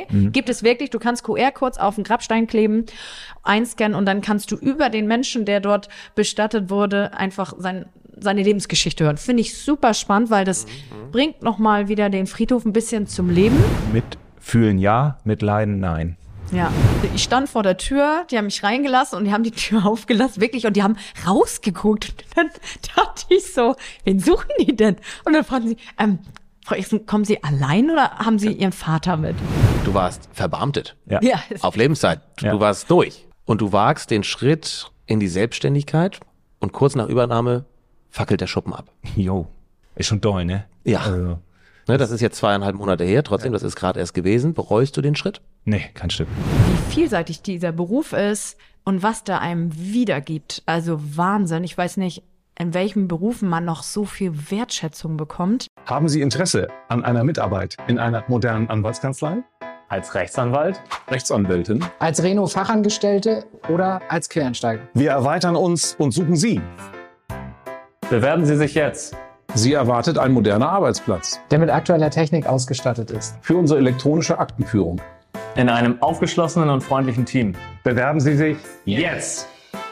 gibt es wirklich. Du kannst QR-Codes auf den Grabstein kleben, einscannen und dann kannst du über den Menschen, der dort bestattet wurde, einfach seine Lebensgeschichte hören. Finde ich super spannend, weil das bringt nochmal wieder den Friedhof ein bisschen zum Leben. Mitfühlen ja, mitleiden nein. Ja, ich stand vor der Tür, die haben mich reingelassen und die haben die Tür aufgelassen, wirklich, und die haben rausgeguckt. Und dann dachte ich so, wen suchen die denn? Und dann fragten sie, Frau Exen, kommen Sie allein oder haben Sie Ihren Vater mit? Du warst verbeamtet. Ja. Auf Lebenszeit. Ja. Du warst durch. Und du wagst den Schritt in die Selbstständigkeit und kurz nach Übernahme fackelt der Schuppen ab. Jo, ist schon doll, ne? Ja. Also, Ne, das ist jetzt 2,5 Monate her. Trotzdem, das ist gerade erst gewesen. Bereust du den Schritt? nee, kein Stück. Wie vielseitig dieser Beruf ist und was der einem wiedergibt. Also Wahnsinn. Ich weiß nicht, in welchen Berufen man noch so viel Wertschätzung bekommt. Haben Sie Interesse an einer Mitarbeit in einer modernen Anwaltskanzlei? Als Rechtsanwalt? Rechtsanwältin? Als Reno-Fachangestellte oder als Quereinsteiger. Wir erweitern uns und suchen Sie. Bewerben Sie sich jetzt. Sie erwartet ein moderner Arbeitsplatz Der mit aktueller Technik ausgestattet ist. für unsere elektronische Aktenführung. In einem aufgeschlossenen und freundlichen Team. Bewerben Sie sich Jetzt!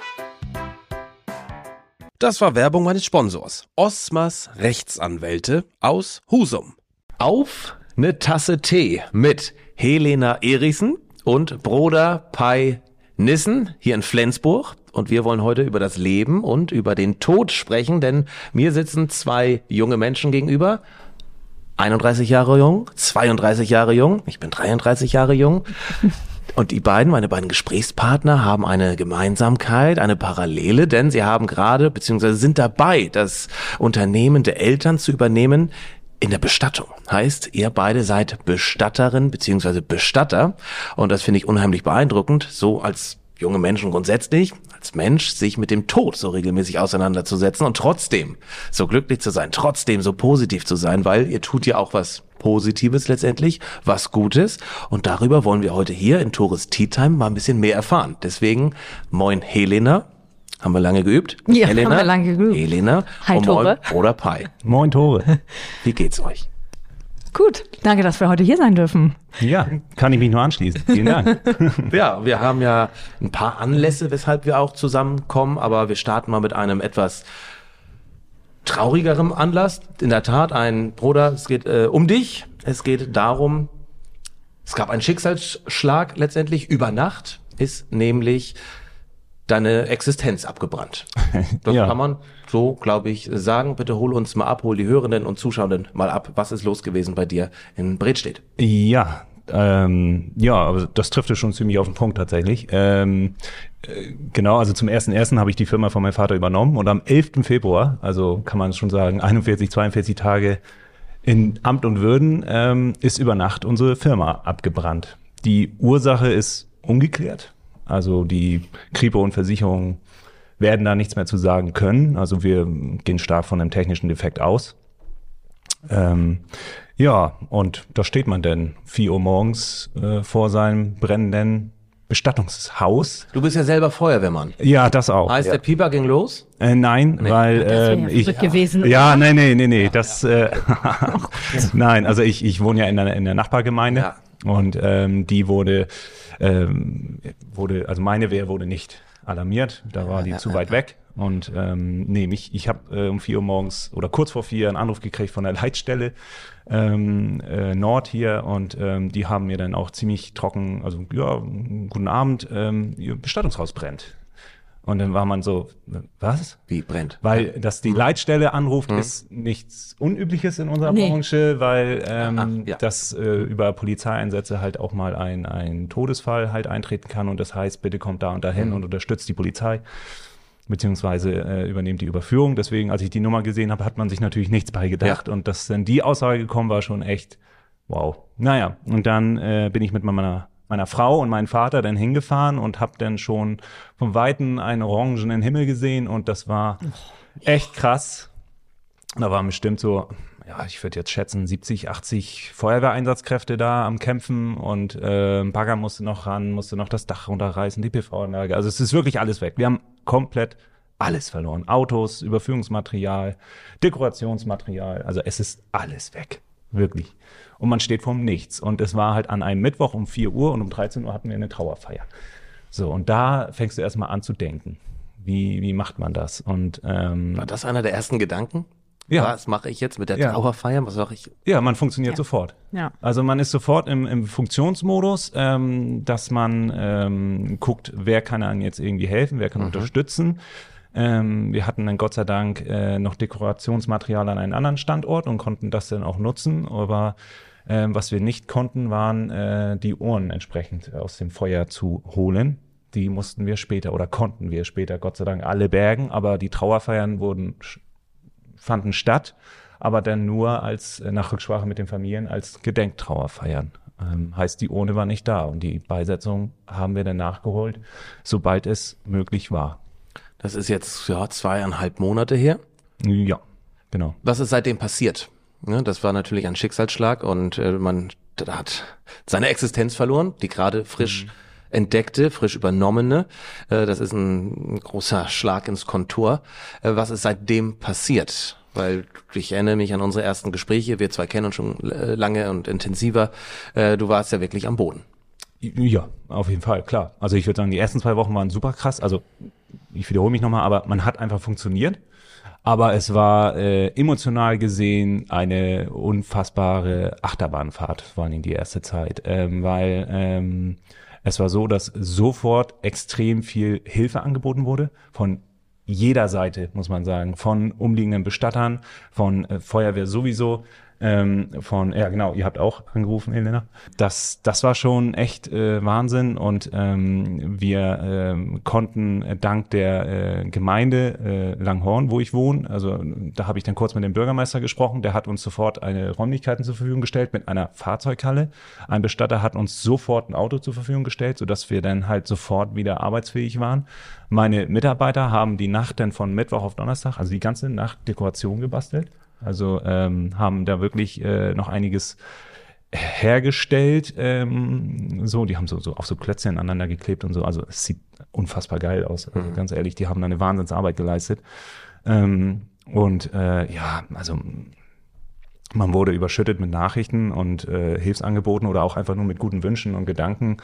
Das war Werbung meines Sponsors. Osmas Rechtsanwälte aus Husum. Auf eine Tasse Tee mit Helena Erichsen und Bruder Pai Nissen hier in Flensburg. Und wir wollen heute über das Leben und über den Tod sprechen, denn mir sitzen zwei junge Menschen gegenüber. 31 Jahre jung, 32 Jahre jung, ich bin 33 Jahre jung. Und die beiden, meine beiden Gesprächspartner, haben eine Gemeinsamkeit, eine Parallele, denn sie haben gerade, beziehungsweise sind dabei, das Unternehmen der Eltern zu übernehmen in der Bestattung. Heißt, ihr beide seid Bestatterin, beziehungsweise Bestatter. Und das finde ich unheimlich beeindruckend, so als junge Menschen grundsätzlich, als Mensch, sich mit dem Tod so regelmäßig auseinanderzusetzen und trotzdem so glücklich zu sein, trotzdem so positiv zu sein, weil ihr tut ja auch was Positives letztendlich, was Gutes. Und darüber wollen wir heute hier in Tores Tea Time mal ein bisschen mehr erfahren. Deswegen, moin Helena. Haben wir lange geübt? Ja, Helena, haben wir lange geübt. Helena. Hi, und Tore. moin, oder Pai. Moin Tore. Wie geht's euch? Gut, danke, dass wir heute hier sein dürfen. Ja, kann ich mich nur anschließen. Vielen Dank. Ja, wir haben ja ein paar Anlässe, weshalb wir auch zusammenkommen, aber wir starten mal mit einem etwas traurigerem Anlass. In der Tat, ein Bruder, es geht um dich. Es geht darum, es gab einen Schicksalsschlag letztendlich über Nacht, ist nämlich deine Existenz abgebrannt. Das Ja. kann man so, glaube ich, sagen. Bitte hol uns mal ab, hol die Hörenden und Zuschauenden mal ab. Was ist los gewesen bei dir in Bredstedt? Ja, aber das trifft es schon ziemlich auf den Punkt tatsächlich. Genau, also zum 1.1. habe ich die Firma von meinem Vater übernommen und am 11. Februar, also kann man schon sagen, 41, 42 Tage in Amt und Würden, ist über Nacht unsere Firma abgebrannt. Die Ursache ist ungeklärt. Also die Kripo und Versicherung werden da nichts mehr zu sagen können. Also wir gehen stark von einem technischen Defekt aus. Ja, und da steht man denn 4 Uhr morgens vor seinem brennenden Bestattungshaus. Du bist ja selber Feuerwehrmann. Ja, das auch. Heißt, der Pieper ging los? Nein, weil Das wäre ja ich verrückt gewesen. ja, nee, das nein, also ich wohne ja in der Nachbargemeinde Ja. und die wurde, also meine Wehr wurde nicht alarmiert, da war die zu weit weg und ich habe um 4 Uhr morgens oder kurz vor 4 einen Anruf gekriegt von der Leitstelle Nord hier und die haben mir dann auch ziemlich trocken, also ja, guten Abend, ihr Bestattungshaus brennt. Und dann war man so, was? Wie brennt? Weil, dass die Leitstelle anruft, ist nichts Unübliches in unserer Branche, weil dass über Polizeieinsätze halt auch mal ein Todesfall halt eintreten kann und das heißt, bitte kommt da und dahin und unterstützt die Polizei, beziehungsweise übernehmt die Überführung. Deswegen, als ich die Nummer gesehen habe, hat man sich natürlich nichts bei gedacht und dass dann die Aussage gekommen war, schon echt wow. Naja, und dann bin ich mit meiner Frau und meinem Vater dann hingefahren und habe dann schon von Weitem einen orangenen Himmel gesehen und das war echt krass. Da waren bestimmt so, ja, ich würde jetzt schätzen 70, 80 Feuerwehreinsatzkräfte da am Kämpfen und ein Bagger musste noch ran, musste noch das Dach runterreißen, die PV-Anlage. Also es ist wirklich alles weg. Wir haben komplett alles verloren. Autos, Überführungsmaterial, Dekorationsmaterial, also es ist alles weg. Wirklich. Und man steht vorm Nichts. Und es war halt an einem Mittwoch um 4 Uhr und um 13 Uhr hatten wir eine Trauerfeier. So, und da fängst du erstmal an zu denken. Wie macht man das? Und war das einer der ersten Gedanken? Ja. Was mache ich jetzt mit der Trauerfeier? Was mache ich? Ja, man funktioniert sofort. Ja. Also man ist sofort im Funktionsmodus, dass man guckt, wer kann einem jetzt irgendwie helfen, wer kann unterstützen. Wir hatten dann Gott sei Dank noch Dekorationsmaterial an einem anderen Standort und konnten das dann auch nutzen. Aber was wir nicht konnten, waren die Urnen entsprechend aus dem Feuer zu holen. Die mussten wir später oder konnten wir später Gott sei Dank alle bergen. Aber die Trauerfeiern fanden statt, aber dann nur als nach Rücksprache mit den Familien als Gedenktrauerfeiern. Heißt, die Urne war nicht da und die Beisetzung haben wir dann nachgeholt, sobald es möglich war. Das ist jetzt 2,5 Monate her. Ja, genau. Was ist seitdem passiert? Ja, das war natürlich ein Schicksalsschlag und man hat seine Existenz verloren, die gerade frisch entdeckte, frisch übernommene. Das ist ein großer Schlag ins Kontor. Was ist seitdem passiert? Weil ich erinnere mich an unsere ersten Gespräche, wir zwei kennen uns schon lange und intensiver. Du warst ja wirklich am Boden. Ja, auf jeden Fall, klar. Also ich würde sagen, die ersten 2 Wochen waren super krass. Also ich wiederhole mich nochmal, aber man hat einfach funktioniert. Aber es war emotional gesehen eine unfassbare Achterbahnfahrt, vor allem die erste Zeit, weil es war so, dass sofort extrem viel Hilfe angeboten wurde von jeder Seite, muss man sagen, von umliegenden Bestattern, von Feuerwehr sowieso, ihr habt auch angerufen, Helena. Das war schon echt Wahnsinn und wir konnten dank der Gemeinde Langhorn, wo ich wohne, also da habe ich dann kurz mit dem Bürgermeister gesprochen, der hat uns sofort Räumlichkeiten zur Verfügung gestellt mit einer Fahrzeughalle. Ein Bestatter hat uns sofort ein Auto zur Verfügung gestellt, sodass wir dann halt sofort wieder arbeitsfähig waren. Meine Mitarbeiter haben die Nacht dann von Mittwoch auf Donnerstag, also die ganze Nacht Dekoration gebastelt. Also haben da wirklich noch einiges hergestellt. Die haben so auf so Klötzchen aneinander geklebt und so. Also es sieht unfassbar geil aus. Also, ganz ehrlich, die haben da eine Wahnsinnsarbeit geleistet. Also man wurde überschüttet mit Nachrichten und Hilfsangeboten oder auch einfach nur mit guten Wünschen und Gedanken.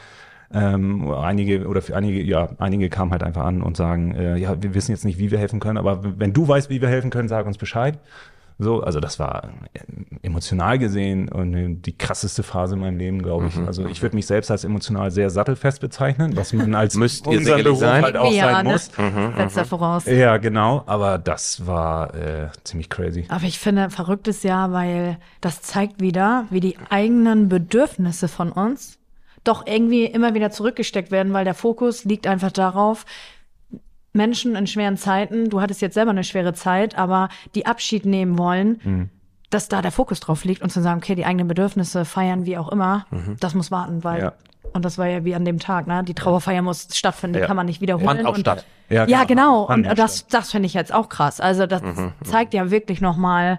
Einige kamen halt einfach an und sagen, wir wissen jetzt nicht, wie wir helfen können, aber wenn du weißt, wie wir helfen können, sag uns Bescheid. So, also das war emotional gesehen und die krasseste Phase in meinem Leben, glaube ich. Also ich würde mich selbst als emotional sehr sattelfest bezeichnen, was man als unser Beruf halt auch sein muss. Letzter voraus. Ja, genau, aber das war ziemlich crazy. Aber ich finde, verrücktes Jahr, weil das zeigt wieder, wie die eigenen Bedürfnisse von uns doch irgendwie immer wieder zurückgesteckt werden, weil der Fokus liegt einfach darauf, Menschen in schweren Zeiten, du hattest jetzt selber eine schwere Zeit, aber die Abschied nehmen wollen, dass da der Fokus drauf liegt und zu sagen, okay, die eigenen Bedürfnisse feiern, wie auch immer, das muss warten, weil, und das war ja wie an dem Tag, ne? Die Trauerfeier muss stattfinden, die kann man nicht wiederholen. Fand auch statt. Ja, genau. Und das finde ich jetzt auch krass. Also das zeigt ja wirklich nochmal.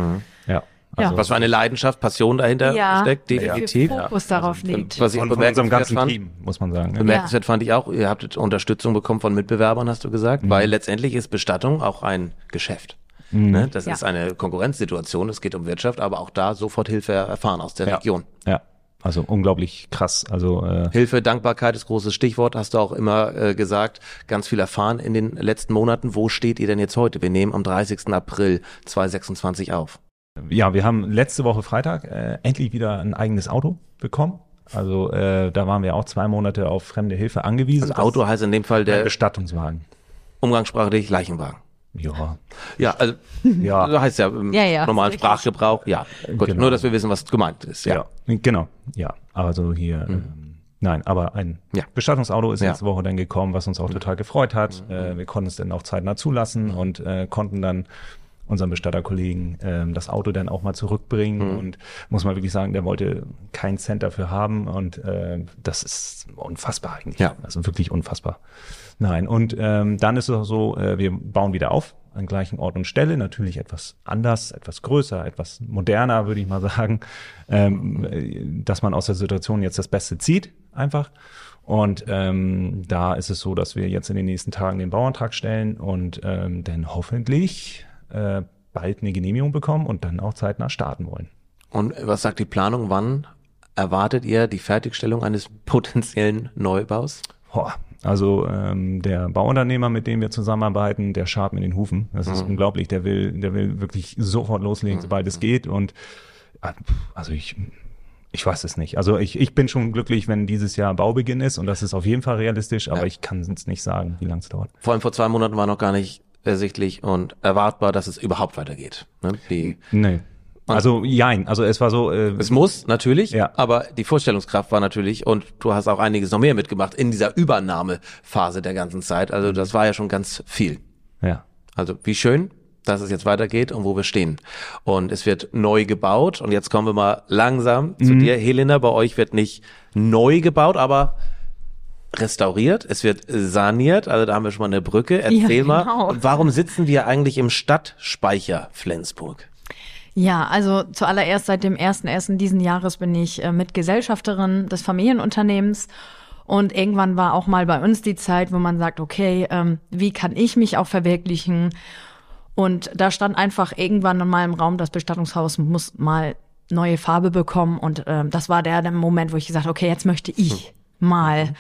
Also was für eine Leidenschaft, Passion dahinter steckt, definitiv. Wie Fokus darauf liegt. Was ich von unserem ganzen Team, muss man sagen. Bemerkenswert fand ich auch, ihr habt Unterstützung bekommen von Mitbewerbern, hast du gesagt, weil letztendlich ist Bestattung auch ein Geschäft. Ne? Das ist eine Konkurrenzsituation, es geht um Wirtschaft, aber auch da sofort Hilfe erfahren aus der Region. Ja, also unglaublich krass. Also Hilfe, Dankbarkeit ist großes Stichwort, hast du auch immer gesagt, ganz viel erfahren in den letzten Monaten. Wo steht ihr denn jetzt heute? Wir nehmen am 30. April 2026 auf. Ja, wir haben letzte Woche Freitag endlich wieder ein eigenes Auto bekommen. Also da waren wir auch 2 Monate auf fremde Hilfe angewiesen. Also Auto heißt in dem Fall der Bestattungswagen. Umgangssprachlich Leichenwagen. Ja. Ja, also das heißt ja im normalen Sprachgebrauch. Ja, gut. Genau. Nur, dass wir wissen, was gemeint ist. Ja, genau. Ja, also hier nein, aber ein Bestattungsauto ist letzte Woche dann gekommen, was uns auch total gefreut hat. Wir konnten es dann auch zeitnah zulassen und konnten dann unseren Bestatterkollegen das Auto dann auch mal zurückbringen und muss man wirklich sagen, der wollte keinen Cent dafür haben und das ist unfassbar eigentlich. Ja. Also wirklich unfassbar. Nein, und dann ist es auch so, wir bauen wieder auf an gleichen Ort und Stelle, natürlich etwas anders, etwas größer, etwas moderner, würde ich mal sagen, dass man aus der Situation jetzt das Beste zieht, einfach. Und da ist es so, dass wir jetzt in den nächsten Tagen den Bauantrag stellen und dann hoffentlich bald eine Genehmigung bekommen und dann auch zeitnah starten wollen. Und was sagt die Planung? Wann erwartet ihr die Fertigstellung eines potenziellen Neubaus? Also der Bauunternehmer, mit dem wir zusammenarbeiten, der scharrt mit den Hufen. Das ist unglaublich. Der will wirklich sofort loslegen, sobald es geht. Und also ich weiß es nicht. Also ich bin schon glücklich, wenn dieses Jahr Baubeginn ist. Und das ist auf jeden Fall realistisch. Aber ich kann es nicht sagen, wie lange es dauert. Vor allem vor 2 Monaten war noch gar nicht ersichtlich und erwartbar, dass es überhaupt weitergeht. Ne? Nee. Also jein, also es war so... es muss, natürlich, ja. Aber die Vorstellungskraft war natürlich, und du hast auch einiges noch mehr mitgemacht in dieser Übernahmephase der ganzen Zeit, also das war ja schon ganz viel. Ja. Also wie schön, dass es jetzt weitergeht und wo wir stehen. Und es wird neu gebaut und jetzt kommen wir mal langsam zu dir, Helena, bei euch wird nicht neu gebaut, aber restauriert, es wird saniert, also da haben wir schon mal eine Brücke, erzähl mal, und warum sitzen wir eigentlich im Stadtspeicher Flensburg? Ja, also zuallererst seit dem 1.1. diesen Jahres bin ich Mitgesellschafterin des Familienunternehmens und irgendwann war auch mal bei uns die Zeit, wo man sagt, okay, wie kann ich mich auch verwirklichen? Und da stand einfach irgendwann mal im Raum, das Bestattungshaus muss mal neue Farbe bekommen und das war der Moment, wo ich gesagt habe, okay, jetzt möchte ich mal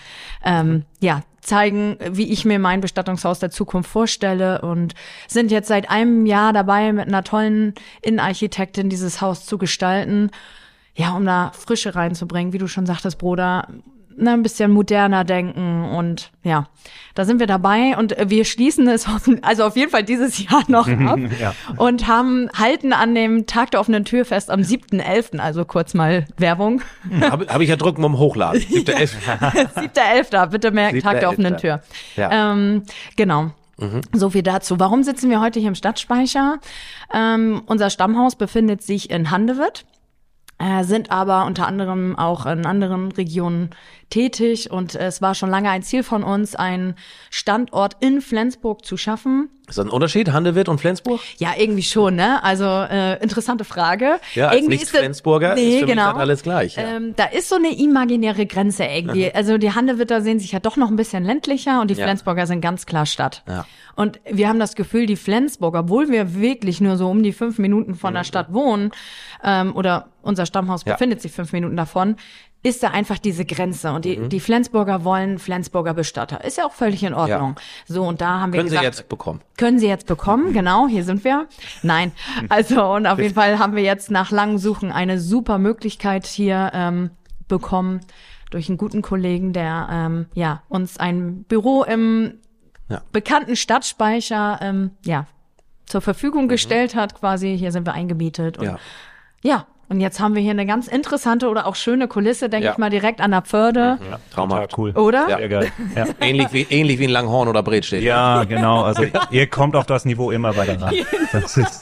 zeigen, wie ich mir mein Bestattungshaus der Zukunft vorstelle und sind jetzt seit einem Jahr dabei, mit einer tollen Innenarchitektin dieses Haus zu gestalten, ja, um da Frische reinzubringen, wie du schon sagtest, Bruder, ein bisschen moderner denken und ja, da sind wir dabei und wir schließen es also auf jeden Fall dieses Jahr noch ab und halten an dem Tag der offenen Tür fest am 7.11., also kurz mal Werbung. Hab ich ja drücken um Hochladen. 7.11. 7.11., bitte merken, Tag der offenen Tür. Ja. Genau. So viel dazu. Warum sitzen wir heute hier im Stadtspeicher? Unser Stammhaus befindet sich in Handewitt. Sind aber unter anderem auch in anderen Regionen tätig und es war schon lange ein Ziel von uns, einen Standort in Flensburg zu schaffen. Ist das ein Unterschied, Handewitt und Flensburg? Ja, irgendwie schon, ne? Also interessante Frage. Ja, als Nicht-Flensburger ist für mich dann alles gleich. Ja. Da ist so eine imaginäre Grenze irgendwie. Also die Handewitter sehen sich ja doch noch ein bisschen ländlicher und die Flensburger sind ganz klar Stadt. Ja. Und wir haben das Gefühl, die Flensburger, obwohl wir wirklich nur so um die 5 Minuten von der Stadt wohnen, oder unser Stammhaus befindet sich 5 Minuten davon, ist da einfach diese Grenze. Und die Flensburger wollen Flensburger Bestatter. Ist ja auch völlig in Ordnung. Ja. So, und da haben wir gesagt... Können Sie jetzt bekommen, genau, hier sind wir. Nein, also und auf jeden Fall haben wir jetzt nach langem Suchen eine super Möglichkeit hier bekommen durch einen guten Kollegen, der uns ein Büro im bekannten Stadtspeicher zur Verfügung gestellt hat quasi. Hier sind wir eingemietet und und jetzt haben wir hier eine ganz interessante oder auch schöne Kulisse, denke ich mal, direkt an der Pförde. Ja, traumhaft. Cool. Oder? Ja. Sehr geil. Ja. Ähnlich wie in Langhorn oder Bredstedt. Ja, genau. Also ihr kommt auf das Niveau immer weiter ran. Das ist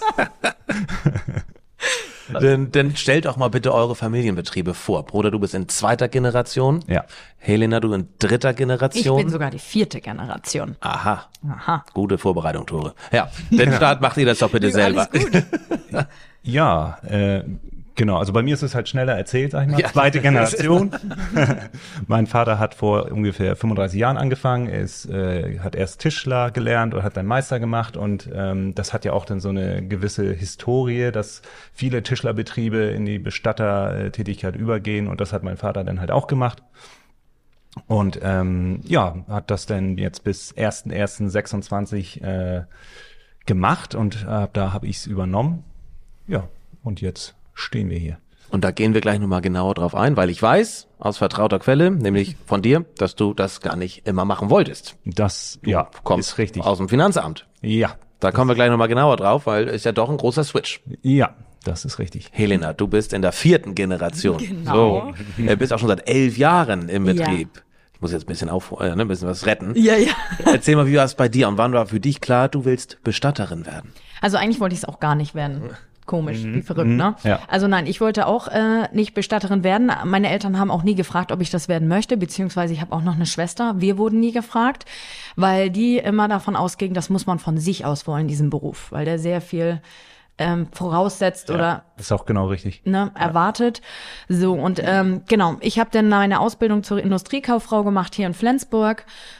Dann stellt doch mal bitte eure Familienbetriebe vor. Bruder, du bist in 2. Generation. Ja. Helena, du in 3. Generation. Ich bin sogar die 4. Generation. Aha. Gute Vorbereitung, Tore. Ja, den Start macht ihr das doch bitte selber. Alles gut. Ja, genau, also bei mir ist es halt schneller erzählt, sag ich mal. 2. Generation. Mein Vater hat vor ungefähr 35 Jahren angefangen. Er hat erst Tischler gelernt und hat dann Meister gemacht. Und das hat ja auch dann so eine gewisse Historie, dass viele Tischlerbetriebe in die Bestattertätigkeit übergehen. Und das hat mein Vater dann halt auch gemacht. Und hat das dann jetzt bis 1.1.26 gemacht. Und da habe ich es übernommen. Ja, und jetzt stehen wir hier. Und da gehen wir gleich nochmal genauer drauf ein, weil ich weiß, aus vertrauter Quelle, nämlich von dir, dass du das gar nicht immer machen wolltest. Das kommst ist richtig. Aus dem Finanzamt. Ja. Da kommen wir gleich nochmal genauer drauf, weil ist ja doch ein großer Switch. Ja, das ist richtig. Helena, du bist in der 4. Generation. Genau. So, bist auch schon seit 11 Jahren im Betrieb. Ja. Ich muss jetzt ein bisschen was retten. Ja. Erzähl mal, wie war es bei dir und wann war für dich klar, du willst Bestatterin werden? Also eigentlich wollte ich es auch gar nicht werden. Komisch, wie verrückt, ne? Ja. Also nein, ich wollte auch nicht Bestatterin werden. Meine Eltern haben auch nie gefragt, ob ich das werden möchte, beziehungsweise ich habe auch noch eine Schwester. Wir wurden nie gefragt, weil die immer davon ausgingen, das muss man von sich aus wollen, diesen Beruf, weil der sehr viel voraussetzt oder ist auch genau richtig. Erwartet. So, und genau, ich habe dann meine Ausbildung zur Industriekauffrau gemacht hier in Flensburg.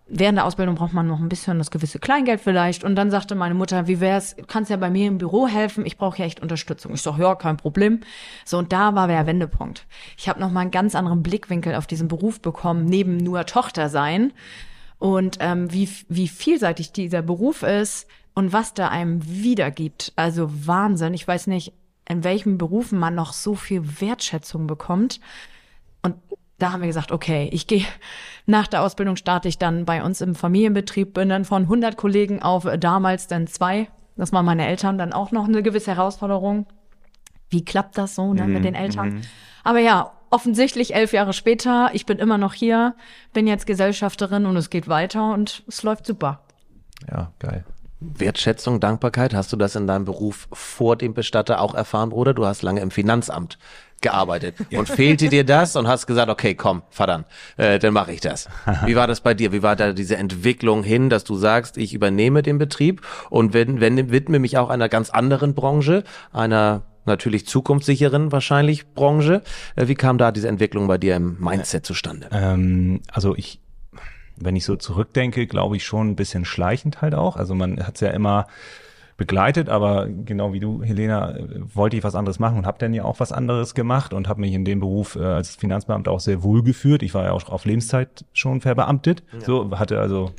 während der Ausbildung braucht man noch ein bisschen das gewisse Kleingeld vielleicht. Und dann sagte meine Mutter, wie wär's, kannst ja bei mir im Büro helfen, ich brauche ja echt Unterstützung. Ich sag, ja, kein Problem. So, und da war der Wendepunkt. Ich habe noch mal einen ganz anderen Blickwinkel auf diesen Beruf bekommen, neben nur Tochter sein. Und wie vielseitig dieser Beruf ist und was da einem wiedergibt. Also Wahnsinn. Ich weiß nicht, in welchen Berufen man noch so viel Wertschätzung bekommt. Und da haben wir gesagt, okay, ich gehe nach der Ausbildung, starte ich dann bei uns im Familienbetrieb, bin dann von 100 Kollegen auf damals dann 2. Das waren meine Eltern, dann auch noch eine gewisse Herausforderung. Wie klappt das so mit den Eltern? Aber ja, offensichtlich 11 Jahre später, ich bin immer noch hier, bin jetzt Gesellschafterin und es geht weiter und es läuft super. Ja, geil. Wertschätzung, Dankbarkeit, hast du das in deinem Beruf vor dem Bestatter auch erfahren, Bruder? Du hast lange im Finanzamt gearbeitet. Und fehlte dir das und hast gesagt, okay, komm, verdammt, dann mache ich das. Wie war das bei dir? Wie war da diese Entwicklung hin, dass du sagst, ich übernehme den Betrieb und widme mich auch einer ganz anderen Branche, einer natürlich zukunftssicheren wahrscheinlich Branche. Wie kam da diese Entwicklung bei dir im Mindset zustande? Also wenn ich so zurückdenke, glaube ich schon ein bisschen schleichend halt auch. Also man hat es ja immer begleitet, aber genau wie du, Helena, wollte ich was anderes machen und habe dann ja auch was anderes gemacht und habe mich in dem Beruf als Finanzbeamter auch sehr wohl gefühlt. Ich war ja auch auf Lebenszeit schon verbeamtet, so hatte also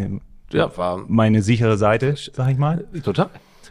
meine sichere Seite, sag ich mal. Total.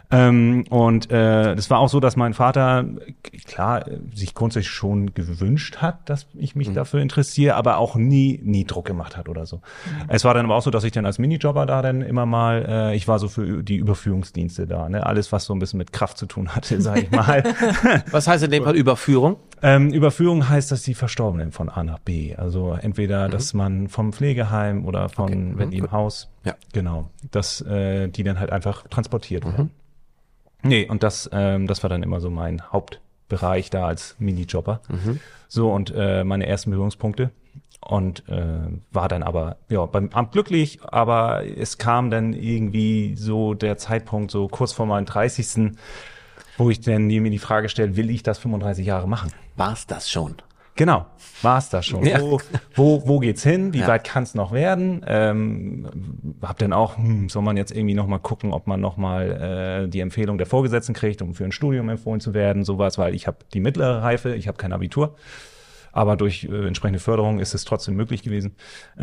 Und das war auch so, dass mein Vater, klar, sich grundsätzlich schon gewünscht hat, dass ich mich dafür interessiere, aber auch nie Druck gemacht hat oder so. Es war dann aber auch so, dass ich dann als Minijobber da dann immer mal, ich war so für die Überführungsdienste da, ne, alles, was so ein bisschen mit Kraft zu tun hatte, sag ich mal. Was heißt in dem Fall Überführung? Überführung heißt, dass die Verstorbenen von A nach B, also entweder, dass man vom Pflegeheim oder wenn die im Haus, genau, dass die dann halt einfach transportiert werden. Nee, und das war dann immer so mein Hauptbereich da als Minijobber. So, und meine ersten Berührungspunkte. Und war dann aber, ja, beim Amt glücklich, aber es kam dann irgendwie so der Zeitpunkt, so kurz vor meinem 30., wo ich dann mir die Frage stelle, will ich das 35 Jahre machen? War's das schon? Genau, war's das schon. Ja. Wo geht's hin? Wie weit kann's noch werden? Hab dann auch, soll man jetzt irgendwie noch mal gucken, ob man noch mal die Empfehlung der Vorgesetzten kriegt, um für ein Studium empfohlen zu werden, sowas, weil ich habe die mittlere Reife, ich habe kein Abitur, aber durch entsprechende Förderung ist es trotzdem möglich gewesen.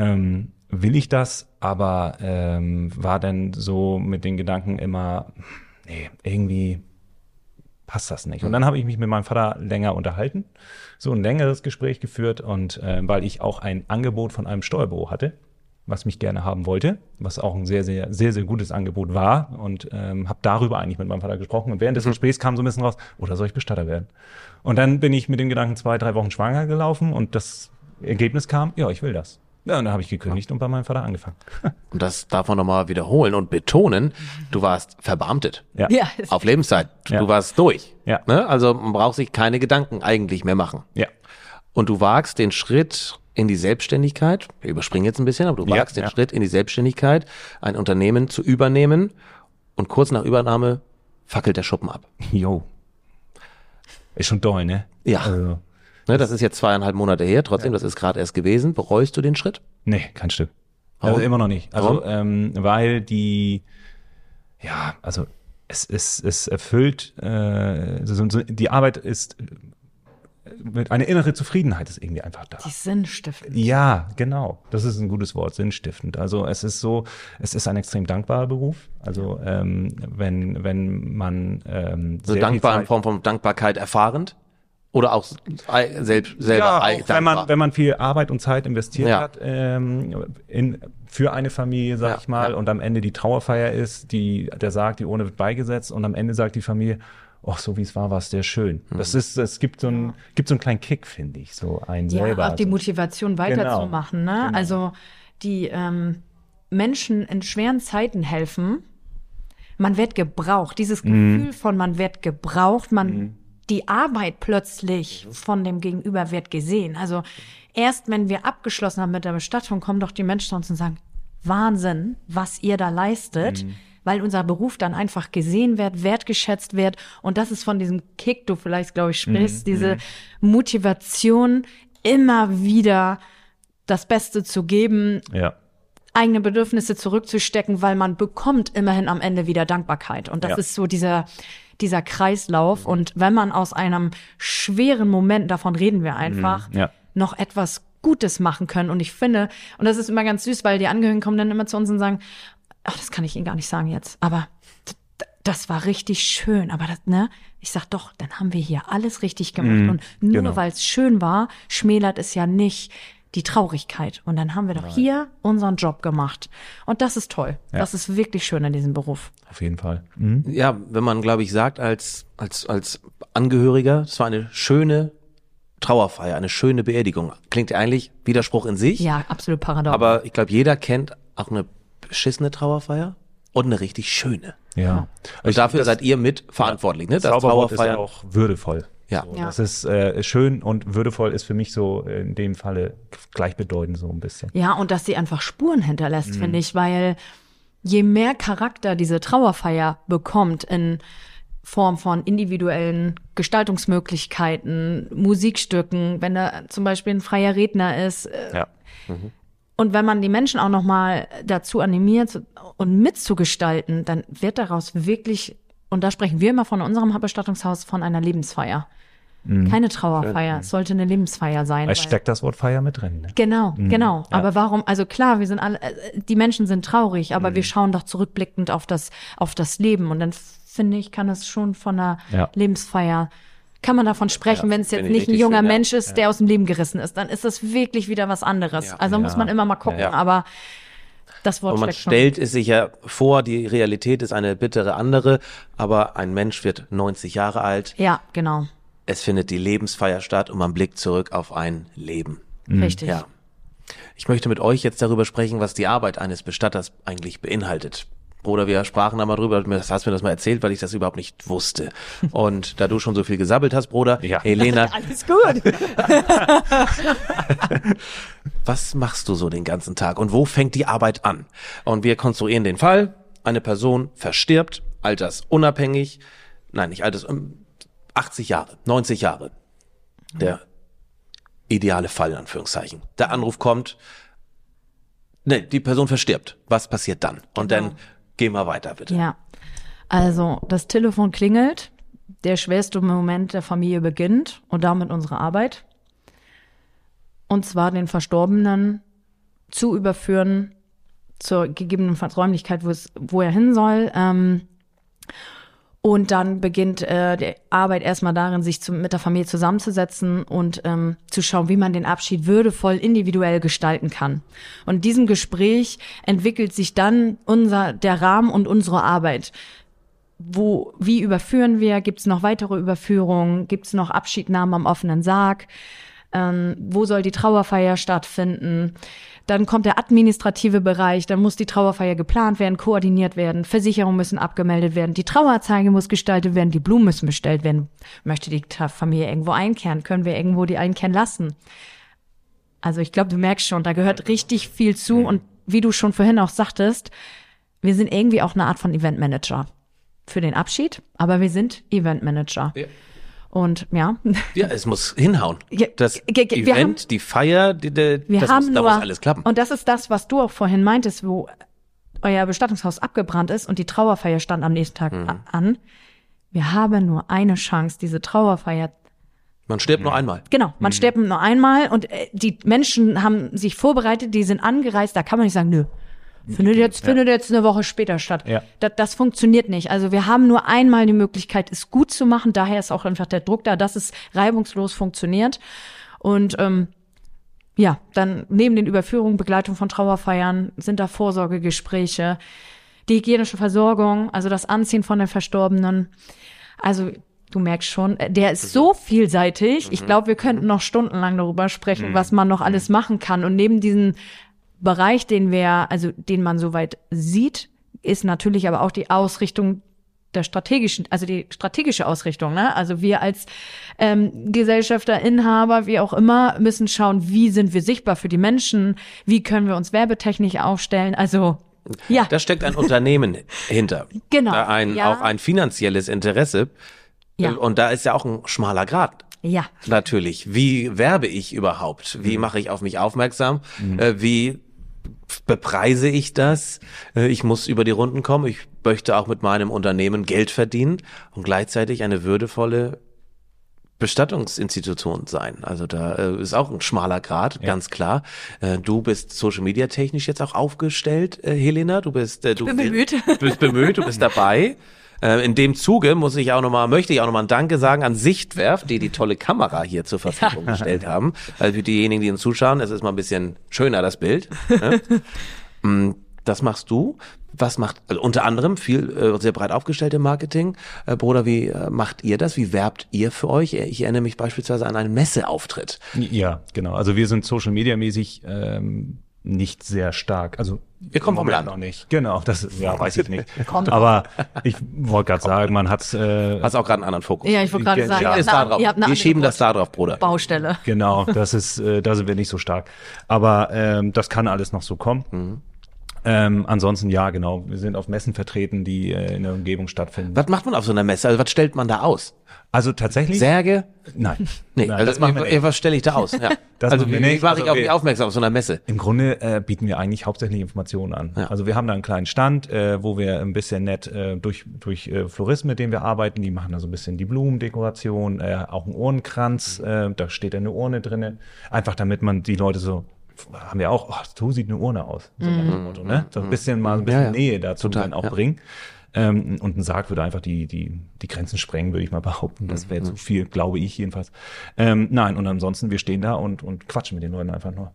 Will ich das? Aber war dann so mit den Gedanken immer, nee, irgendwie passt das nicht. Und dann habe ich mich mit meinem Vater länger unterhalten, so ein längeres Gespräch geführt und weil ich auch ein Angebot von einem Steuerbüro hatte, was mich gerne haben wollte, was auch ein sehr, sehr, sehr, sehr gutes Angebot war und habe darüber eigentlich mit meinem Vater gesprochen und während des Gesprächs kam so ein bisschen raus, oder soll ich Bestatter werden? Und dann bin ich mit dem Gedanken 2-3 Wochen schwanger gelaufen und das Ergebnis kam, ja, ich will das. Ja, und dann habe ich gekündigt und bei meinem Vater angefangen. Und das darf man nochmal wiederholen und betonen, du warst verbeamtet. Ja. Auf Lebenszeit. Ja. Du warst durch. Ja. Ne? Also man braucht sich keine Gedanken eigentlich mehr machen. Ja. Und du wagst den Schritt in die Selbstständigkeit. Wir überspringen jetzt ein bisschen, aber du wagst den Schritt in die Selbstständigkeit, ein Unternehmen zu übernehmen und kurz nach Übernahme fackelt der Schuppen ab. Jo. Ist schon doll, ne? Ja. Also, Ne, das ist jetzt 2,5 Monate her, trotzdem, das ist gerade erst gewesen. Bereust du den Schritt? nee, kein Stück. Warum? Also immer noch nicht. Also Warum? weil es erfüllt, die Arbeit ist mit eine innere Zufriedenheit ist irgendwie einfach da. Die sinnstiftend. Ja, genau. Das ist ein gutes Wort, sinnstiftend. Also es ist ein extrem dankbarer Beruf. Also wenn man So sehr dankbar viel in Form von Dankbarkeit erfahrend? Oder auch selber ja, auch dankbar? wenn man viel Arbeit und Zeit investiert Ja. hat für eine Familie, sag Ja, ich mal, ja. und am Ende die Trauerfeier ist, der Sarg, die Urne wird beigesetzt und am Ende sagt die Familie, ach, so wie es war es sehr schön. Es gibt so einen kleinen Kick, finde ich, so einen selber. Ja, auch die Motivation weiterzumachen. Ne? Genau. Also die Menschen in schweren Zeiten helfen. Man wird gebraucht. Dieses Gefühl von man wird gebraucht, die Arbeit plötzlich von dem Gegenüber wird gesehen. Also erst wenn wir abgeschlossen haben mit der Bestattung, kommen doch die Menschen zu uns und sagen, Wahnsinn, was ihr da leistet, weil unser Beruf dann einfach gesehen wird, wertgeschätzt wird. Und das ist von diesem Kick, du vielleicht, glaube ich, sprichst, diese Motivation, immer wieder das Beste zu geben. Ja. eigene Bedürfnisse zurückzustecken, weil man bekommt immerhin am Ende wieder Dankbarkeit. Und das ist so dieser Kreislauf. Und wenn man aus einem schweren Moment, davon reden wir einfach, noch etwas Gutes machen können. Und ich finde, und das ist immer ganz süß, weil die Angehörigen kommen dann immer zu uns und sagen, ach, das kann ich Ihnen gar nicht sagen jetzt, aber das war richtig schön. Aber das, ich sag doch, dann haben wir hier alles richtig gemacht. Und nur weil es schön war, schmälert es ja nicht die Traurigkeit. Und dann haben wir doch hier unseren Job gemacht. Und das ist toll. Ja. Das ist wirklich schön in diesem Beruf. Auf jeden Fall. Ja, wenn man, glaube ich, sagt als Angehöriger, es war eine schöne Trauerfeier, eine schöne Beerdigung. Klingt ja eigentlich Widerspruch in sich. Ja, absolut paradox. Aber ich glaube, jeder kennt auch eine beschissene Trauerfeier und eine richtig schöne. Ja. Und dafür seid ihr mit verantwortlich, ne? Das Zauberwort ist auch würdevoll. Ja. So, das ist schön und würdevoll ist für mich so in dem Falle gleichbedeutend so ein bisschen. Ja, und dass sie einfach Spuren hinterlässt, finde ich, weil je mehr Charakter diese Trauerfeier bekommt in Form von individuellen Gestaltungsmöglichkeiten, Musikstücken, wenn da zum Beispiel ein freier Redner ist. Und wenn man die Menschen auch noch mal dazu animiert und mitzugestalten, dann wird daraus wirklich, und da sprechen wir immer von unserem Bestattungshaus, von einer Lebensfeier. Keine Trauerfeier, es sollte eine Lebensfeier sein. Es steckt das Wort Feier mit drin. Ne? Genau. Ja. Aber warum, also klar, wir sind alle, die Menschen sind traurig, aber wir schauen doch zurückblickend auf das Leben. Und dann finde ich, kann es schon von einer Lebensfeier, kann man davon sprechen, wenn es jetzt nicht ein junger Mensch ist, der aus dem Leben gerissen ist, dann ist das wirklich wieder was anderes. Also muss man immer mal gucken, aber das Wort und man steckt schon. stellt es sich ja vor, die Realität ist eine bittere andere, aber ein Mensch wird 90 Jahre alt. Ja, genau. Es findet die Lebensfeier statt und man blickt zurück auf ein Leben. Richtig. Ja. Ich möchte mit euch jetzt darüber sprechen, was die Arbeit eines Bestatters eigentlich beinhaltet. Bruder, wir sprachen da mal drüber, hast mir das mal erzählt, weil ich das überhaupt nicht wusste. Und da du schon so viel gesabbelt hast, Bruder, Helena. Alles gut. Was machst du so den ganzen Tag und wo fängt die Arbeit an? Und wir konstruieren den Fall, eine Person verstirbt, altersunabhängig, nein, nicht 80 Jahre, 90 Jahre. Der ideale Fall, in Anführungszeichen. Der Anruf kommt, die Person verstirbt. Was passiert dann? Und dann gehen wir weiter, bitte. Ja, also das Telefon klingelt, der schwerste Moment der Familie beginnt und damit unsere Arbeit. Und zwar den Verstorbenen zu überführen zur gegebenenfalls Räumlichkeit, wo er hin soll. Und dann beginnt die Arbeit erstmal darin, sich mit der Familie zusammenzusetzen und zu schauen, wie man den Abschied würdevoll individuell gestalten kann. Und in diesem Gespräch entwickelt sich dann der Rahmen und unsere Arbeit. Wie überführen wir? Gibt es noch weitere Überführungen? Gibt es noch Abschiednahmen am offenen Sarg? Wo soll die Trauerfeier stattfinden? Dann kommt der administrative Bereich, dann muss die Trauerfeier geplant werden, koordiniert werden, Versicherungen müssen abgemeldet werden, die Trauerzeige muss gestaltet werden, die Blumen müssen bestellt werden. Möchte die Familie irgendwo einkehren? Können wir irgendwo die einkehren lassen? Also ich glaube, du merkst schon, da gehört richtig viel zu. Und wie du schon vorhin auch sagtest, wir sind irgendwie auch eine Art von Eventmanager für den Abschied, aber wir sind Eventmanager. Ja. Und ja, es muss hinhauen. Das wir haben, die Feier, da muss alles klappen. Und das ist das, was du auch vorhin meintest, wo euer Bestattungshaus abgebrannt ist und die Trauerfeier stand am nächsten Tag an. Wir haben nur eine Chance, diese Trauerfeier. Man stirbt nur einmal. Genau, man stirbt nur einmal und die Menschen haben sich vorbereitet, die sind angereist, da kann man nicht sagen, nö. Findet jetzt eine Woche später statt. Ja. Das funktioniert nicht. Also wir haben nur einmal die Möglichkeit, es gut zu machen. Daher ist auch einfach der Druck da, dass es reibungslos funktioniert. Und dann neben den Überführungen, Begleitung von Trauerfeiern sind da Vorsorgegespräche, die hygienische Versorgung, also das Anziehen von den Verstorbenen. Also du merkst schon, der ist so vielseitig. Ich glaube, wir könnten noch stundenlang darüber sprechen, was man noch alles machen kann. Und neben diesen Bereich, den man soweit sieht, ist natürlich aber auch die Ausrichtung die strategische Ausrichtung, ne? Also wir als Gesellschafter, Inhaber, wie auch immer, müssen schauen, wie sind wir sichtbar für die Menschen, wie können wir uns werbetechnisch aufstellen, also ja. Da steckt ein Unternehmen hinter. Genau. Auch ein finanzielles Interesse. Ja. Und da ist ja auch ein schmaler Grat. Ja. Natürlich. Wie werbe ich überhaupt? Wie mache ich auf mich aufmerksam? Wie bepreise ich das? Ich muss über die Runden kommen. Ich möchte auch mit meinem Unternehmen Geld verdienen und gleichzeitig eine würdevolle Bestattungsinstitution sein. Also da ist auch ein schmaler Grat, ganz klar. Du bist Social Media technisch jetzt auch aufgestellt, Helena. Du bist bemüht, du bist dabei. In dem Zuge möchte ich auch nochmal ein Danke sagen an Sichtwerf, die tolle Kamera hier zur Verfügung gestellt haben. Also für diejenigen, die uns zuschauen, es ist mal ein bisschen schöner, das Bild. Das machst du. Was macht, also unter anderem sehr breit aufgestellte Marketing. Bruder, wie macht ihr das? Wie werbt ihr für euch? Ich erinnere mich beispielsweise an einen Messeauftritt. Ja, genau. Also wir sind Social Media mäßig nicht sehr stark. Also wir kommen vom Land noch nicht. Genau, das ist, weiß ich nicht. Aber ich wollte gerade sagen, man hat hast auch gerade einen anderen Fokus. Ja, ich wollte gerade sagen, wir schieben das da drauf, Bruder. Baustelle. Genau, das ist, da sind wir nicht so stark. Aber das kann alles noch so kommen. Ansonsten genau, wir sind auf Messen vertreten, die in der Umgebung stattfinden. Was macht man auf so einer Messe? Also was stellt man da aus? Also tatsächlich? Särge? Nein. Nee, also was stelle ich da aus? Ja. Also wie mache ich auf mich aufmerksam auf so einer Messe? Im Grunde bieten wir eigentlich hauptsächlich Informationen an. Ja. Also wir haben da einen kleinen Stand, wo wir ein bisschen nett durch Floristen, mit denen wir arbeiten, die machen da so ein bisschen die Blumendekoration, auch einen Uhrenkranz, da steht eine Urne drinne, einfach damit man die Leute so haben wir auch, so sieht eine Urne aus. So nach dem Motto, ne? So ein bisschen Nähe dazu dann auch bringen. Und ein Sarg würde einfach die Grenzen sprengen, würde ich mal behaupten. Das wäre zu viel, glaube ich jedenfalls. Nein, und ansonsten, wir stehen da und quatschen mit den Leuten einfach nur.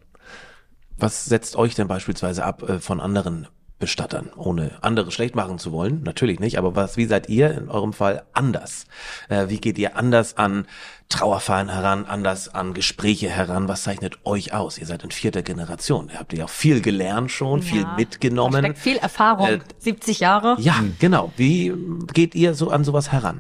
Was setzt euch denn beispielsweise ab von anderen Bestattern, ohne andere schlecht machen zu wollen? Natürlich nicht, aber wie seid ihr in eurem Fall anders? Wie geht ihr anders an Trauerfeiern heran, anders an Gespräche heran? Was zeichnet euch aus? Ihr seid in 4. Generation. Ihr habt ja auch viel gelernt schon, viel mitgenommen. Da steckt viel Erfahrung, 70 Jahre. Ja, genau. Wie geht ihr so an sowas heran?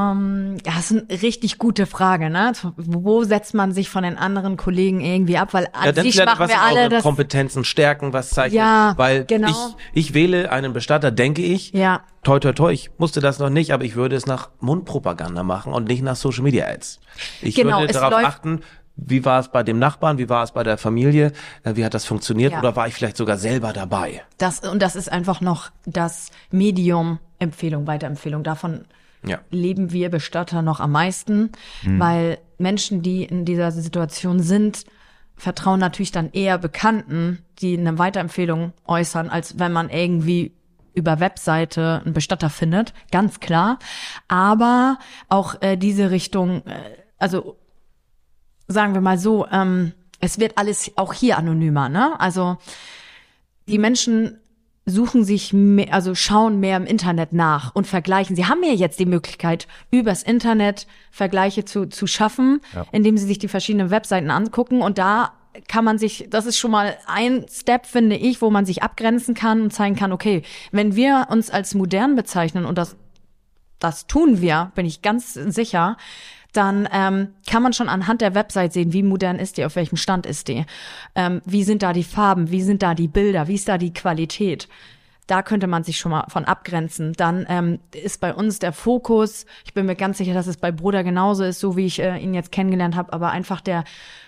Das ist eine richtig gute Frage, ne? Wo setzt man sich von den anderen Kollegen irgendwie ab? Weil an sich machen wir alle das. Kompetenzen, Stärken, was zeichnet? Weil ich wähle einen Bestatter, denke ich. Ja. Toi, toi, toi, ich musste das noch nicht, aber ich würde es nach Mundpropaganda machen und nicht nach Social Media Ads. Ich würde darauf achten, wie war es bei dem Nachbarn, wie war es bei der Familie, wie hat das funktioniert oder war ich vielleicht sogar selber dabei? Das ist einfach noch das Medium Empfehlung, Weiterempfehlung. Davon leben wir Bestatter noch am meisten, weil Menschen, die in dieser Situation sind, vertrauen natürlich dann eher Bekannten, die eine Weiterempfehlung äußern, als wenn man irgendwie über Webseite einen Bestatter findet, ganz klar. Aber auch diese Richtung, also sagen wir mal so, es wird alles auch hier anonymer, ne? Also die Menschen suchen sich mehr, also schauen mehr im Internet nach und vergleichen. Sie haben ja jetzt die Möglichkeit, übers Internet Vergleiche zu schaffen, indem sie sich die verschiedenen Webseiten angucken, und da kann man sich, das ist schon mal ein Step, finde ich, wo man sich abgrenzen kann und zeigen kann, okay, wenn wir uns als modern bezeichnen, und das tun wir, bin ich ganz sicher, dann kann man schon anhand der Website sehen, wie modern ist die, auf welchem Stand ist die, wie sind da die Farben, wie sind da die Bilder, wie ist da die Qualität. Da könnte man sich schon mal von abgrenzen. Dann ist bei uns der Fokus, ich bin mir ganz sicher, dass es bei Bruder genauso ist, so wie ich ihn jetzt kennengelernt habe, aber einfach der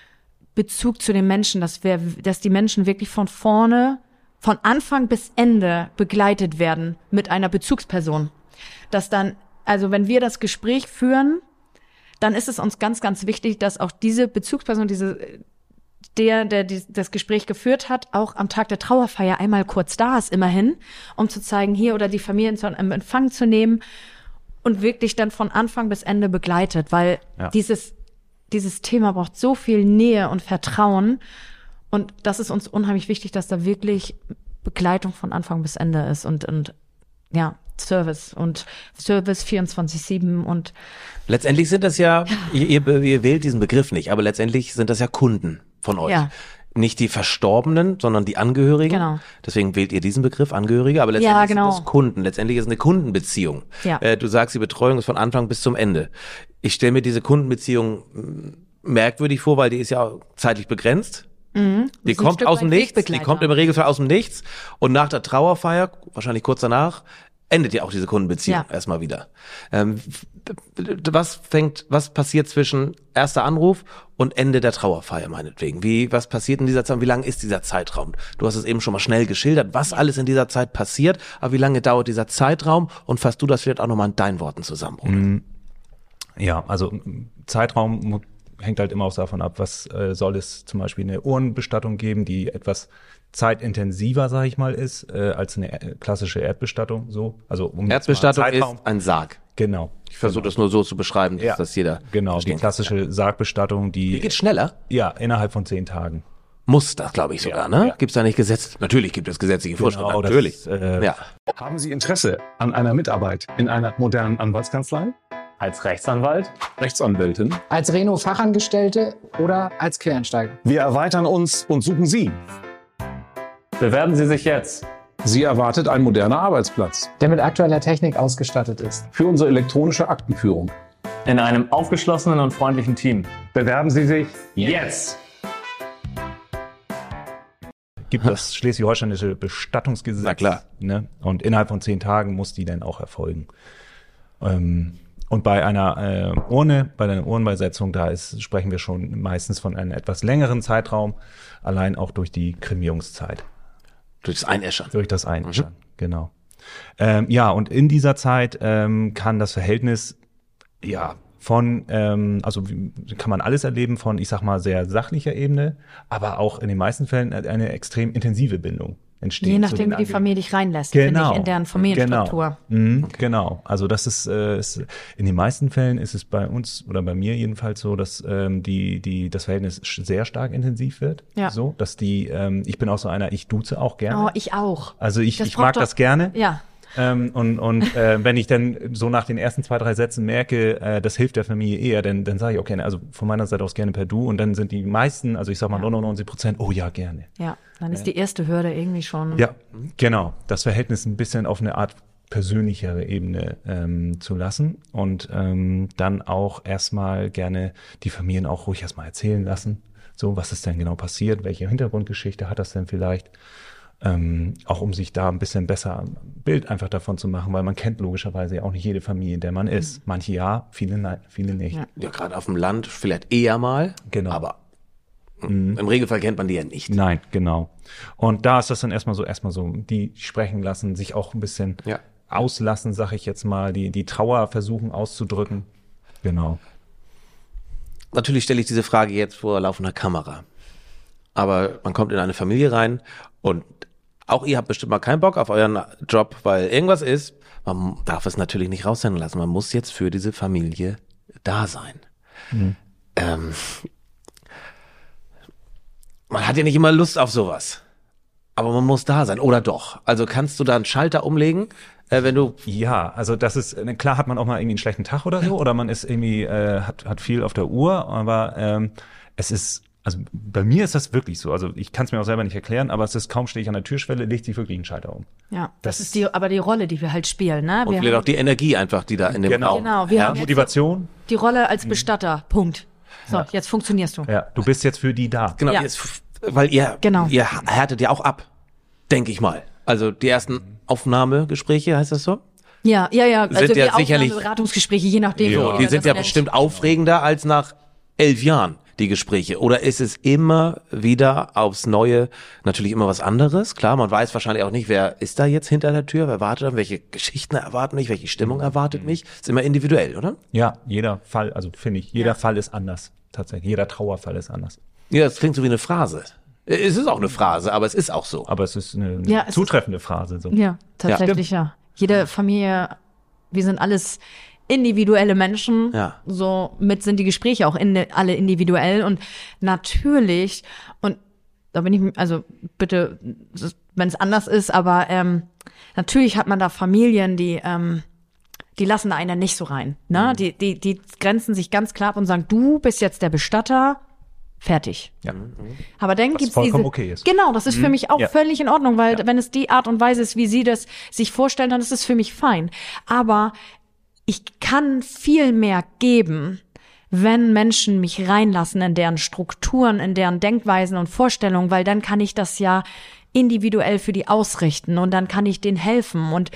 Bezug zu den Menschen, dass die Menschen wirklich von Anfang bis Ende begleitet werden mit einer Bezugsperson. Dass dann, also wenn wir das Gespräch führen, dann ist es uns ganz, ganz wichtig, dass auch diese Bezugsperson, der das Gespräch geführt hat, auch am Tag der Trauerfeier einmal kurz da ist, immerhin, um zu zeigen, hier oder die Familien im Empfang zu nehmen und wirklich dann von Anfang bis Ende begleitet, weil dieses Thema braucht so viel Nähe und Vertrauen, und das ist uns unheimlich wichtig, dass da wirklich Begleitung von Anfang bis Ende ist und Service 24/7 und letztendlich sind das ihr wählt diesen Begriff nicht, aber letztendlich sind das ja Kunden von euch. Ja. Nicht die Verstorbenen, sondern die Angehörigen. Genau. Deswegen wählt ihr diesen Begriff Angehörige, aber letztendlich sind das Kunden. Letztendlich ist es eine Kundenbeziehung. Ja. Du sagst, die Betreuung ist von Anfang bis zum Ende. Ich stelle mir diese Kundenbeziehung merkwürdig vor, weil die ist ja zeitlich begrenzt. Die kommt aus dem Nichts, die kommt im Regelfall aus dem Nichts, und nach der Trauerfeier, wahrscheinlich kurz danach, endet ja auch diese Kundenbeziehung erstmal wieder. Was passiert zwischen erster Anruf und Ende der Trauerfeier meinetwegen? Was passiert in dieser Zeit? Wie lang ist dieser Zeitraum? Du hast es eben schon mal schnell geschildert, was alles in dieser Zeit passiert, aber wie lange dauert dieser Zeitraum? Und fasst du das vielleicht auch nochmal in deinen Worten zusammen, Bruder? Ja, also Zeitraum hängt halt immer auch davon ab, was soll es zum Beispiel eine Urnenbestattung geben, die etwas zeitintensiver, sage ich mal, ist, als eine klassische Erdbestattung. So, also Erdbestattung ist ein Sarg. Genau. Ich versuche das nur so zu beschreiben, dass das jeder genau, die klassische Sargbestattung, die geht schneller? Ja, innerhalb von 10 Tagen. Muss das, glaube ich, sogar, ne? Ja. Gibt's da nicht Gesetz? Natürlich gibt es gesetzliche Vorschriften, natürlich. Haben Sie Interesse an einer Mitarbeit in einer modernen Anwaltskanzlei? Als Rechtsanwalt? Rechtsanwältin? Als Reno-Fachangestellte oder als Quereinsteiger? Wir erweitern uns und suchen Sie. Bewerben Sie sich jetzt. Sie erwartet ein moderner Arbeitsplatz. Der mit aktueller Technik ausgestattet ist. Für unsere elektronische Aktenführung. In einem aufgeschlossenen und freundlichen Team. Bewerben Sie sich Jetzt! Gibt das Schleswig-Holsteinische Bestattungsgesetz. Na klar. Ne? Und innerhalb von 10 Tagen muss die dann auch erfolgen. Und bei einer bei einer Urnenbeisetzung, sprechen wir schon meistens von einem etwas längeren Zeitraum, allein auch durch die Kremierungszeit. Durch das Einäschern. Durch das Einäschern, genau. Und in dieser Zeit kann das Verhältnis von, kann man alles erleben von, ich sag mal, sehr sachlicher Ebene, aber auch in den meisten Fällen eine extrem intensive Bindung entstehen. Je nachdem, wie die Familie dich reinlässt, finde ich, in deren Familienstruktur. Genau. Also das ist, in den meisten Fällen ist es bei uns oder bei mir jedenfalls so, dass das Verhältnis sehr stark intensiv wird. Ja. So, dass ich bin auch so einer, ich duze auch gerne. Oh, ich auch. Also ich mag das gerne. Ja. Wenn ich dann so nach den ersten 2, 3 Sätzen merke, das hilft der Familie eher, dann sage ich, okay, also von meiner Seite aus gerne per Du, und dann sind die meisten, also ich sag mal 99%, oh ja, gerne. Ja, dann ist die erste Hürde irgendwie schon. Ja, genau. Das Verhältnis ein bisschen auf eine Art persönlichere Ebene zu lassen und dann auch erstmal gerne die Familien auch ruhig erstmal erzählen lassen. So, was ist denn genau passiert? Welche Hintergrundgeschichte hat das denn vielleicht? Auch um sich da ein bisschen besser ein Bild einfach davon zu machen, weil man kennt logischerweise ja auch nicht jede Familie, in der man ist. Manche ja, viele nein, viele nicht. Ja, gerade auf dem Land vielleicht eher mal, aber im Regelfall kennt man die ja nicht. Nein, genau. Und da ist das dann erstmal so, die sprechen lassen, sich auch ein bisschen auslassen, sag ich jetzt mal, die Trauer versuchen auszudrücken. Genau. Natürlich stelle ich diese Frage jetzt vor laufender Kamera. Aber man kommt in eine Familie rein und auch ihr habt bestimmt mal keinen Bock auf euren Job, weil irgendwas ist. Man darf es natürlich nicht raushängen lassen. Man muss jetzt für diese Familie da sein. Man hat ja nicht immer Lust auf sowas. Aber man muss da sein. Oder doch? Also kannst du da einen Schalter umlegen, wenn du... Ja, also das ist, klar hat man auch mal irgendwie einen schlechten Tag oder so. Oder man ist irgendwie, hat viel auf der Uhr. Aber es ist... Also bei mir ist das wirklich so. Also ich kann es mir auch selber nicht erklären, aber es ist, kaum stehe ich an der Türschwelle, legt sich wirklich ein Schalter um. Ja, das ist die Rolle, die wir halt spielen, ne? Und vielleicht auch die Energie einfach, die da in dem Raum. Genau, wir haben Motivation. Die Rolle als Bestatter. Punkt. So, jetzt funktionierst du. Ja, du bist jetzt für die da. Genau, weil ihr härtet ja auch ab, denke ich mal. Also die ersten Aufnahmegespräche, heißt das so? Ja. Also sind ja wir sicherlich Beratungsgespräche, je nachdem. Ja. Die sind ja bestimmt aufregender als nach 11 Jahren. Die Gespräche? Oder ist es immer wieder aufs Neue natürlich immer was anderes? Klar, man weiß wahrscheinlich auch nicht, wer ist da jetzt hinter der Tür, wer wartet da, welche Geschichten erwarten mich, welche Stimmung erwartet mich. Ist immer individuell, oder? Ja, jeder Fall, also finde ich, jeder Fall ist anders. Tatsächlich, jeder Trauerfall ist anders. Ja, das klingt so wie eine Phrase. Es ist auch eine Phrase, aber es ist auch so. Aber es ist eine zutreffende Phrase. So. Ja, tatsächlich ja. Jede Familie, wir sind alles individuelle Menschen, so mit sind die Gespräche auch alle individuell und natürlich, und da bin ich, also bitte, wenn es anders ist, aber natürlich hat man da Familien, die lassen da einen nicht so rein, ne? Die grenzen sich ganz klar ab und sagen, du bist jetzt der Bestatter, fertig. Ja. Aber dann gibt's diese, okay ist. Genau, das ist für mich auch völlig in Ordnung, weil wenn es die Art und Weise ist, wie sie das sich vorstellen, dann ist es für mich fein. Aber ich kann viel mehr geben, wenn Menschen mich reinlassen in deren Strukturen, in deren Denkweisen und Vorstellungen, weil dann kann ich das ja individuell für die ausrichten und dann kann ich denen helfen. Und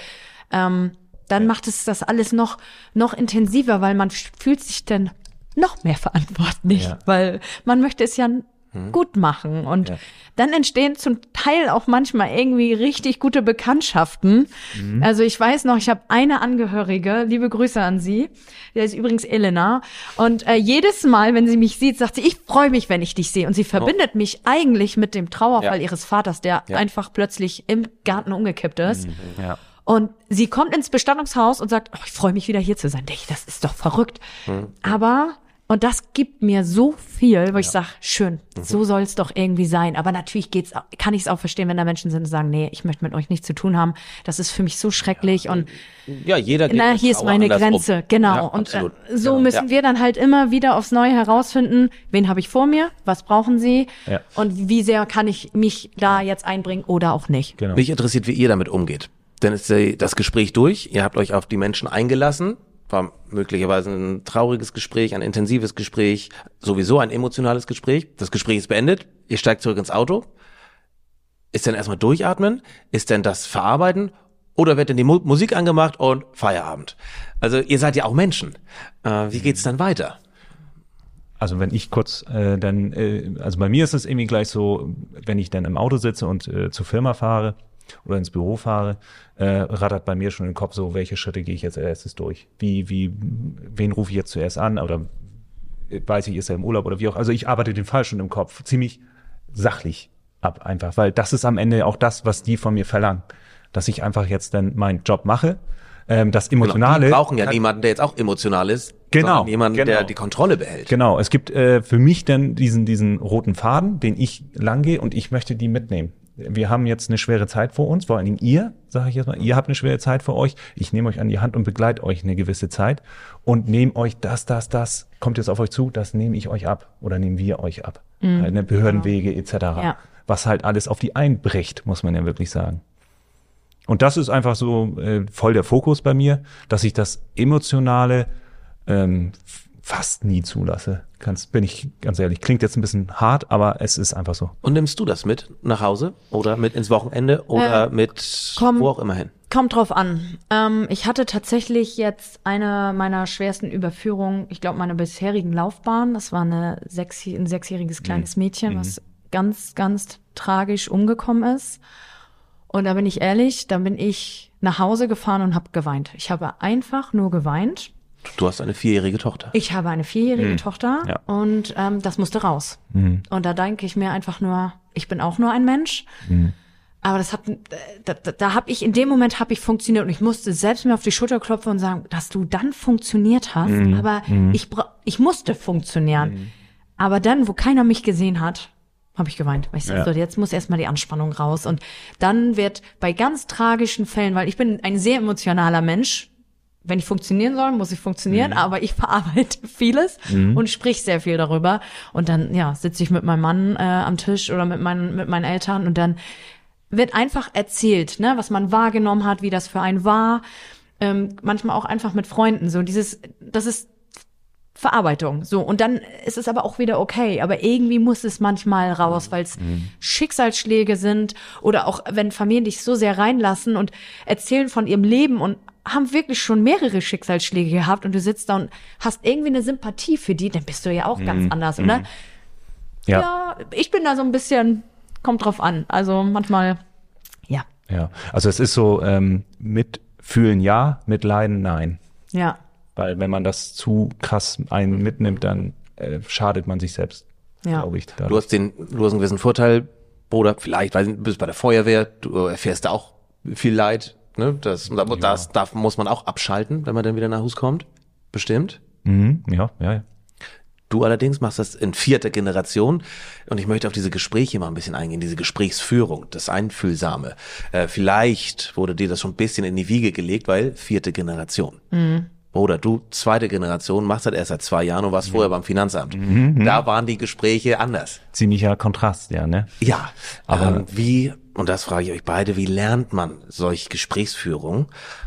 dann macht es das alles noch intensiver, weil man fühlt sich dann noch mehr verantwortlich, weil man möchte es ja gut machen. Und dann entstehen zum Teil auch manchmal irgendwie richtig gute Bekanntschaften. Also ich weiß noch, ich habe eine Angehörige, liebe Grüße an sie, der ist übrigens Elena. Und jedes Mal, wenn sie mich sieht, sagt sie, ich freue mich, wenn ich dich sehe. Und sie verbindet mich eigentlich mit dem Trauerfall ihres Vaters, der einfach plötzlich im Garten umgekippt ist. Und sie kommt ins Bestattungshaus und sagt, ich freue mich wieder hier zu sein. Das ist doch verrückt. Und das gibt mir so viel, wo ich sage, schön, so soll es doch irgendwie sein. Aber natürlich kann ich es auch verstehen, wenn da Menschen sind und sagen, nee, ich möchte mit euch nichts zu tun haben. Das ist für mich so schrecklich. Und jeder geht hier ist meine Grenze. Genau. Ja, und so müssen wir dann halt immer wieder aufs Neue herausfinden, wen habe ich vor mir, was brauchen sie und wie sehr kann ich mich da jetzt einbringen oder auch nicht. Genau. Mich interessiert, wie ihr damit umgeht. Denn ist das Gespräch durch, ihr habt euch auf die Menschen eingelassen, war möglicherweise ein trauriges Gespräch, ein intensives Gespräch, sowieso ein emotionales Gespräch. Das Gespräch ist beendet, ihr steigt zurück ins Auto. Ist denn erstmal durchatmen? Ist denn das Verarbeiten? Oder wird denn die Musik angemacht und Feierabend? Also ihr seid ja auch Menschen. Wie geht's dann weiter? Also wenn ich kurz also bei mir ist es irgendwie gleich so, wenn ich dann im Auto sitze und zur Firma fahre oder ins Büro fahre, rattert bei mir schon im Kopf so, welche Schritte gehe ich jetzt als erstes durch? Wen rufe ich jetzt zuerst an? Oder weiß ich, ist er im Urlaub oder wie auch. Also ich arbeite den Fall schon im Kopf ziemlich sachlich ab einfach, weil das ist am Ende auch das, was die von mir verlangen. Dass ich einfach jetzt dann meinen Job mache. Das Emotionale. Die brauchen ja niemanden, der jetzt auch emotional ist. Sondern jemanden, der die Kontrolle behält. Genau. Es gibt für mich dann diesen roten Faden, den ich lang gehe und ich möchte die mitnehmen. Wir haben jetzt eine schwere Zeit vor uns, vor allen Dingen ihr, sage ich jetzt mal, ihr habt eine schwere Zeit vor euch. Ich nehme euch an die Hand und begleite euch eine gewisse Zeit und nehme euch das, kommt jetzt auf euch zu, das nehme ich euch ab oder nehmen wir euch ab. Eine Behördenwege etc. Ja. Was halt alles auf die einbricht, muss man ja wirklich sagen. Und das ist einfach so voll der Fokus bei mir, dass ich das Emotionale fast nie zulasse. Bin ich ganz ehrlich. Klingt jetzt ein bisschen hart, aber es ist einfach so. Und nimmst du das mit nach Hause oder mit ins Wochenende oder wo auch immer hin? Kommt drauf an. Ich hatte tatsächlich jetzt eine meiner schwersten Überführungen, ich glaube meiner bisherigen Laufbahn. Das war ein 6-jähriges kleines Mädchen, was ganz, ganz tragisch umgekommen ist. Und da bin ich ehrlich, da bin ich nach Hause gefahren und habe geweint. Ich habe einfach nur geweint. Du hast eine 4-jährige Tochter. Ich habe eine 4-jährige Tochter und das musste raus. Und da denke ich mir einfach nur, ich bin auch nur ein Mensch. Aber da habe ich, in dem Moment habe ich funktioniert und ich musste selbst mir auf die Schulter klopfen und sagen, dass du dann funktioniert hast. Aber ich musste funktionieren. Aber dann, wo keiner mich gesehen hat, habe ich geweint. Weil ich so, jetzt muss erstmal die Anspannung raus. Und dann wird bei ganz tragischen Fällen, weil ich bin ein sehr emotionaler Mensch, wenn ich funktionieren soll, muss ich funktionieren, aber ich verarbeite vieles und sprich sehr viel darüber. Und dann, sitze ich mit meinem Mann am Tisch oder mit meinen Eltern und dann wird einfach erzählt, ne, was man wahrgenommen hat, wie das für einen war. Manchmal auch einfach mit Freunden. So das ist Verarbeitung. So. Und dann ist es aber auch wieder okay. Aber irgendwie muss es manchmal raus, weil es Schicksalsschläge sind oder auch wenn Familien dich so sehr reinlassen und erzählen von ihrem Leben und haben wirklich schon mehrere Schicksalsschläge gehabt und du sitzt da und hast irgendwie eine Sympathie für die, dann bist du ja auch ganz anders, oder? Ja, ich bin da so ein bisschen, kommt drauf an. Also manchmal, ja. Ja, also es ist so, mitfühlen ja, mitleiden nein. Ja. Weil wenn man das zu krass einen mitnimmt, dann schadet man sich selbst, glaube ich. Du hast einen gewissen Vorteil, Bruder, vielleicht, weil du bist bei der Feuerwehr, du erfährst da auch viel Leid. Ne? Das muss man auch abschalten, wenn man dann wieder nach Hause kommt. Bestimmt. Ja. Du allerdings machst das in 4. Generation und ich möchte auf diese Gespräche mal ein bisschen eingehen, diese Gesprächsführung, das Einfühlsame. Vielleicht wurde dir das schon ein bisschen in die Wiege gelegt, weil 4. Generation. Oder du 2. Generation, machst das erst seit 2 Jahren und warst vorher beim Finanzamt. Da waren die Gespräche anders. Ziemlicher Kontrast, ja, ne? Ja, aber und das frage ich euch beide, wie lernt man solche Gesprächsführung?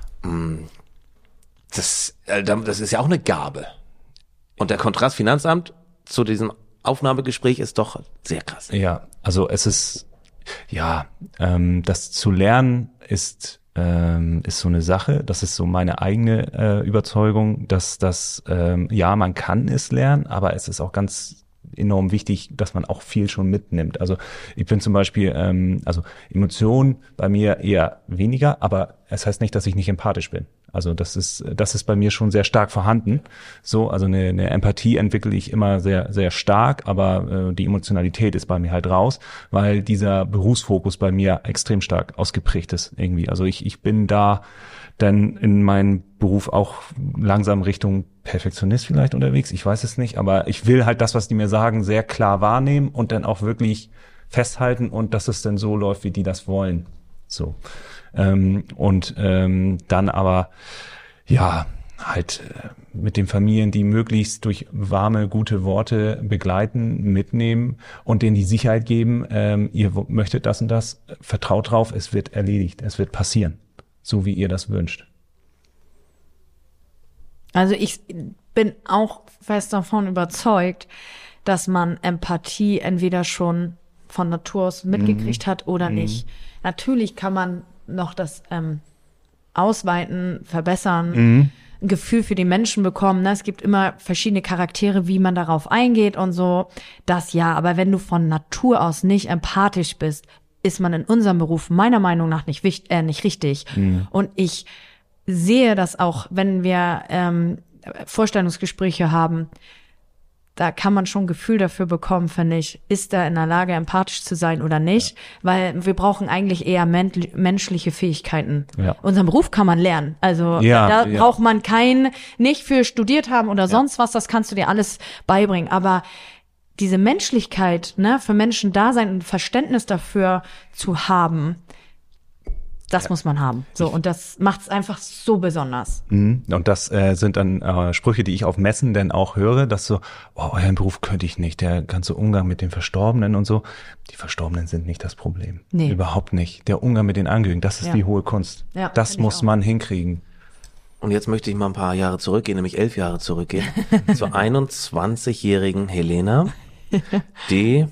Das ist ja auch eine Gabe. Und der Kontrast Finanzamt zu diesem Aufnahmegespräch ist doch sehr krass. Ja, also es ist, das zu lernen ist ist so eine Sache, das ist so meine eigene Überzeugung, dass das, ja, man kann es lernen, aber es ist auch ganz enorm wichtig, dass man auch viel schon mitnimmt. Also ich bin zum Beispiel, also Emotionen bei mir eher weniger, aber es heißt nicht, dass ich nicht empathisch bin. Also das ist bei mir schon sehr stark vorhanden. So, also eine Empathie entwickle ich immer sehr, sehr stark, aber die Emotionalität ist bei mir halt raus, weil dieser Berufsfokus bei mir extrem stark ausgeprägt ist irgendwie. Also ich bin da dann in meinem Beruf auch langsam Richtung Perfektionist vielleicht unterwegs. Ich weiß es nicht, aber ich will halt das, was die mir sagen, sehr klar wahrnehmen und dann auch wirklich festhalten und dass es dann so läuft, wie die das wollen. So. Dann aber, ja, halt mit den Familien, die möglichst durch warme, gute Worte begleiten, mitnehmen und denen die Sicherheit geben, ihr möchtet das und das, vertraut drauf, es wird erledigt, es wird passieren, so wie ihr das wünscht. Also ich bin auch fest davon überzeugt, dass man Empathie entweder schon von Natur aus mitgekriegt hat oder nicht. Natürlich kann man noch das ausweiten, verbessern, ein Gefühl für die Menschen bekommen. Ne? Es gibt immer verschiedene Charaktere, wie man darauf eingeht und so. Das ja, aber wenn du von Natur aus nicht empathisch bist, ist man in unserem Beruf meiner Meinung nach nicht richtig. Und ich sehe das auch, wenn wir Vorstellungsgespräche haben, da kann man schon ein Gefühl dafür bekommen, finde ich, ist er in der Lage, empathisch zu sein oder nicht, weil wir brauchen eigentlich eher menschliche Fähigkeiten. Ja. Unseren Beruf kann man lernen, also da braucht man nicht für studiert haben oder sonst was, das kannst du dir alles beibringen, aber diese Menschlichkeit, ne, für Menschen da sein und Verständnis dafür zu haben, das muss man haben. So, und das macht es einfach so besonders. Und das sind dann Sprüche, die ich auf Messen dann auch höre, dass so, oh, euren Beruf könnte ich nicht, der ganze Umgang mit den Verstorbenen und so. Die Verstorbenen sind nicht das Problem. Nee. Überhaupt nicht. Der Umgang mit den Angehörigen, das ist die hohe Kunst. Ja, das muss man hinkriegen. Und jetzt möchte ich mal ein paar Jahre zurückgehen, nämlich 11 Jahre zurückgehen, zur 21-jährigen Helena, die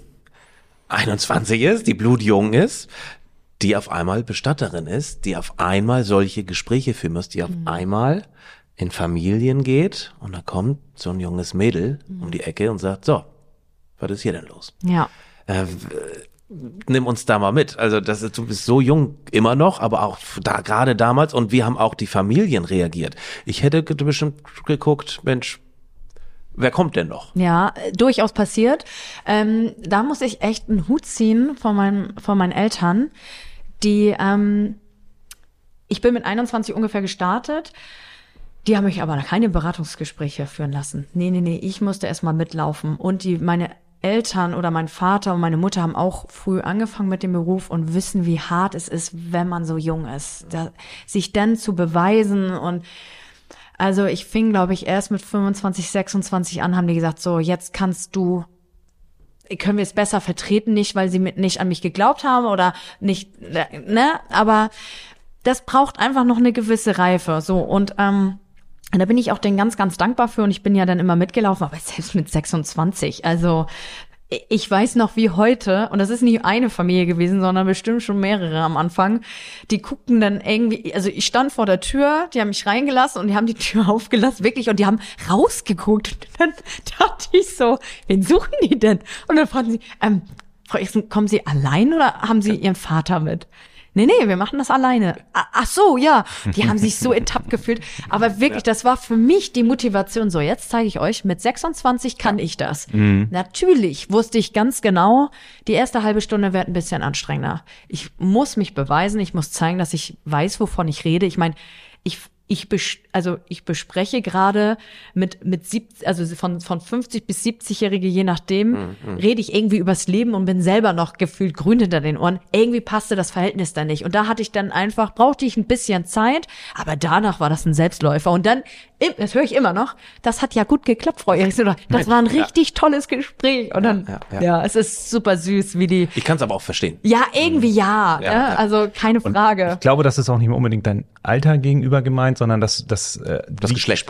21 ist, die blutjung ist, die auf einmal Bestatterin ist, die auf einmal solche Gespräche führen muss, die auf einmal in Familien geht und da kommt so ein junges Mädel um die Ecke und sagt, so, was ist hier denn los? Ja. Nimm uns da mal mit. Also du bist so jung immer noch, aber auch da gerade damals und wie haben auch die Familien reagiert? Ich hätte bestimmt geguckt, Mensch, wer kommt denn noch? Ja, durchaus passiert. Da muss ich echt einen Hut ziehen von meinen Eltern, die, ich bin mit 21 ungefähr gestartet, die haben mich aber keine Beratungsgespräche führen lassen. Nee, ich musste erst mal mitlaufen und meine Eltern oder mein Vater und meine Mutter haben auch früh angefangen mit dem Beruf und wissen, wie hart es ist, wenn man so jung ist, sich dann zu beweisen und also ich fing, glaube ich, erst mit 25, 26 an, haben die gesagt, so, jetzt können wir es besser vertreten, nicht, weil sie nicht an mich geglaubt haben oder nicht, ne, aber das braucht einfach noch eine gewisse Reife, so, und da bin ich auch denen ganz, ganz dankbar für und ich bin ja dann immer mitgelaufen, aber selbst mit 26, also ich weiß noch wie heute, und das ist nicht eine Familie gewesen, sondern bestimmt schon mehrere am Anfang, die guckten dann irgendwie, also ich stand vor der Tür, die haben mich reingelassen und die haben die Tür aufgelassen, wirklich, und die haben rausgeguckt. Und dann dachte ich so, wen suchen die denn? Und dann fragten sie, Frau Eriksen, kommen Sie allein oder haben Sie Ihren Vater mit? Nee, wir machen das alleine. Ach so, ja. Die haben sich so ertappt gefühlt. Aber wirklich, das war für mich die Motivation. So, jetzt zeige ich euch, mit 26 kann ich das. Natürlich wusste ich ganz genau, die erste halbe Stunde wird ein bisschen anstrengender. Ich muss mich beweisen, ich muss zeigen, dass ich weiß, wovon ich rede. Ich meine, ich bespreche gerade mit 70, also von 50 bis 70-Jährige, je nachdem, rede ich irgendwie übers Leben und bin selber noch gefühlt grün hinter den Ohren. Irgendwie passte das Verhältnis da nicht. Und da brauchte ich ein bisschen Zeit, aber danach war das ein Selbstläufer. Und dann, das höre ich immer noch, das hat ja gut geklappt, Frau Eriksen, das war ein richtig tolles Gespräch. Und dann, es ist super süß, wie die... Ich kann es aber auch verstehen. Ja, irgendwie ja. Also keine Frage. Und ich glaube, das ist auch nicht mehr unbedingt dein Alter gegenüber gemeint, sondern das Geschlecht.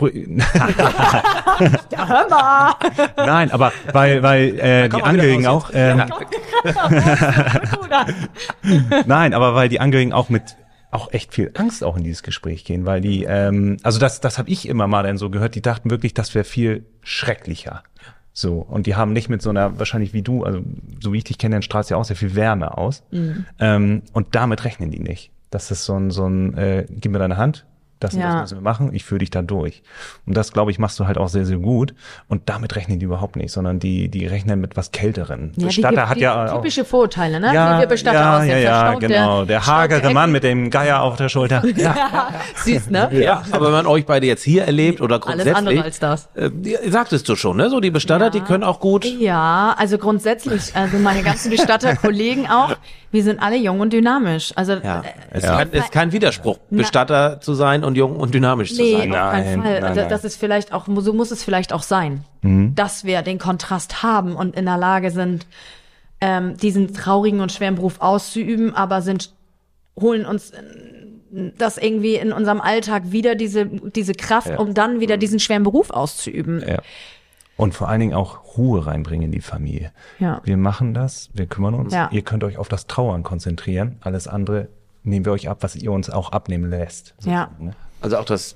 Ja, hör mal. Nein, aber weil die Angehörigen auch Nein, aber weil die Angehörigen auch mit auch echt viel Angst auch in dieses Gespräch gehen, weil die, also das habe ich immer mal dann so gehört, die dachten wirklich, das wäre viel schrecklicher. So, und die haben nicht mit so einer, wahrscheinlich wie du, also so wie ich dich kenne, dann strahlst du ja auch sehr viel Wärme aus. Und damit rechnen die nicht. Das ist so ein gib mir deine Hand, das und das müssen wir machen, ich führe dich da durch. Und das, glaube ich, machst du halt auch sehr, sehr gut. Und damit rechnen die überhaupt nicht, sondern die rechnen mit was Kälteren. Ja, Bestatter hat ja auch typische Vorurteile, ne? ja, Wie wir Bestatter aussehen. ja, genau. Der hagere Mann mit dem Geier auf der Schulter. Süß, ne? Ja, aber wenn man euch beide jetzt hier erlebt oder grundsätzlich. Alles andere als das. Sagtest du schon, ne? So die Bestatter, die können auch gut. Ja, also grundsätzlich, also meine ganzen Bestatterkollegen auch, wir sind alle jung und dynamisch. Also Es ist kein Widerspruch, Bestatter zu sein und jung und dynamisch zu sein. Auf keinen Fall. Nein. Das ist vielleicht auch, so muss es vielleicht auch sein, dass wir den Kontrast haben und in der Lage sind, diesen traurigen und schweren Beruf auszuüben, aber holen uns das irgendwie in unserem Alltag wieder diese Kraft, um dann wieder diesen schweren Beruf auszuüben. Ja. Und vor allen Dingen auch Ruhe reinbringen in die Familie. Ja. Wir machen das, wir kümmern uns. Ja. Ihr könnt euch auf das Trauern konzentrieren. Alles andere nehmen wir euch ab, was ihr uns auch abnehmen lässt. Ja. Ne? Also auch das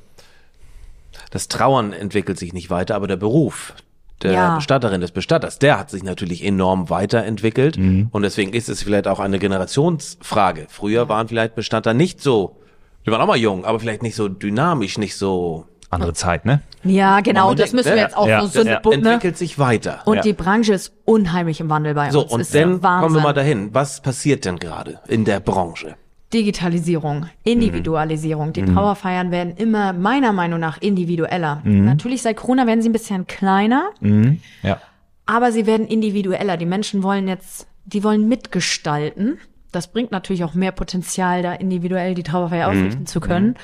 Trauern entwickelt sich nicht weiter, aber der Beruf der Bestatterin, des Bestatters, der hat sich natürlich enorm weiterentwickelt. Und deswegen ist es vielleicht auch eine Generationsfrage. Früher waren vielleicht Bestatter nicht so, die waren auch mal jung, aber vielleicht nicht so dynamisch, nicht so. Andere Zeit, ne? Ja, genau, das müssen wir jetzt auch so entwickelt sich weiter. Und die Branche ist unheimlich im Wandel bei uns. So, und ist dann Wahnsinn. kommen wir mal dahin. Was passiert denn gerade in der Branche? Digitalisierung, Individualisierung. Die Trauerfeiern werden immer, meiner Meinung nach, individueller. Natürlich seit Corona werden sie ein bisschen kleiner, Ja. aber sie werden individueller. Die Menschen die wollen mitgestalten. Das bringt natürlich auch mehr Potenzial, da individuell die Trauerfeier ausrichten zu können.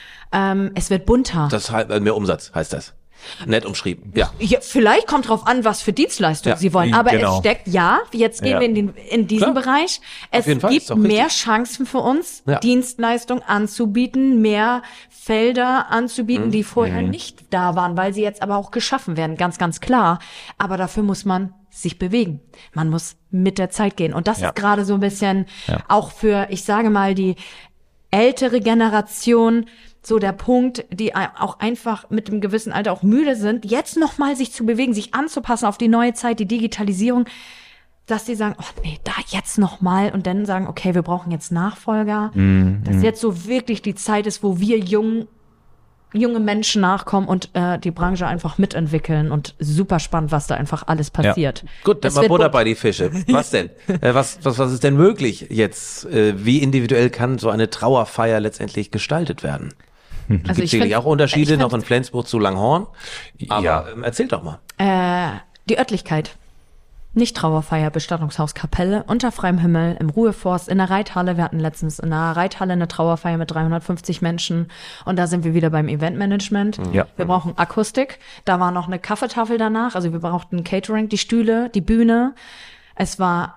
Es wird bunter. Das heißt, mehr Umsatz heißt das. Nett umschrieben, ja. Vielleicht kommt drauf an, was für Dienstleistungen sie wollen. Aber es steckt, jetzt gehen wir in diesen Bereich. Es gibt mehr Chancen für uns, Dienstleistungen anzubieten, mehr Felder anzubieten, die vorher nicht da waren, weil sie jetzt aber auch geschaffen werden, ganz, ganz klar. Aber dafür muss man sich bewegen. Man muss mit der Zeit gehen. Und das ist gerade so ein bisschen auch für, ich sage mal, die ältere Generation, so der Punkt, die auch einfach mit einem gewissen Alter auch müde sind, jetzt nochmal sich zu bewegen, sich anzupassen auf die neue Zeit, die Digitalisierung, dass die sagen, oh nee, da jetzt nochmal und dann sagen, okay, wir brauchen jetzt Nachfolger, dass jetzt so wirklich die Zeit ist, wo wir junge Menschen nachkommen und die Branche einfach mitentwickeln und super spannend, was da einfach alles passiert. Ja. Gut, dann mal Butter bei die Fische. Was denn? Was ist denn möglich jetzt? Wie individuell kann so eine Trauerfeier letztendlich gestaltet werden? Es gibt sicherlich auch Unterschiede noch in Flensburg zu Langhorn. Aber erzähl doch mal. Die Örtlichkeit. Nicht Trauerfeier, Bestattungshaus Kapelle, unter freiem Himmel, im Ruheforst, in der Reithalle. Wir hatten letztens in der Reithalle eine Trauerfeier mit 350 Menschen. Und da sind wir wieder beim Eventmanagement. Ja. Wir brauchen Akustik. Da war noch eine Kaffeetafel danach. Also wir brauchten Catering, die Stühle, die Bühne. Es war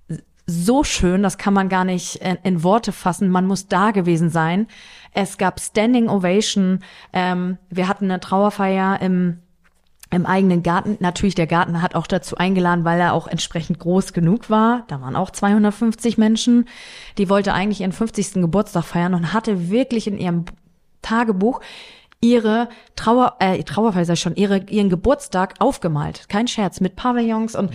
so schön, das kann man gar nicht in Worte fassen. Man muss da gewesen sein. Es gab Standing Ovation. Wir hatten eine Trauerfeier im eigenen Garten. Natürlich, der Garten hat auch dazu eingeladen, weil er auch entsprechend groß genug war. Da waren auch 250 Menschen. Die wollte eigentlich ihren 50. Geburtstag feiern und hatte wirklich in ihrem Tagebuch ihre Trauerfeier, sag ich schon, ihren Geburtstag aufgemalt. Kein Scherz, mit Pavillons und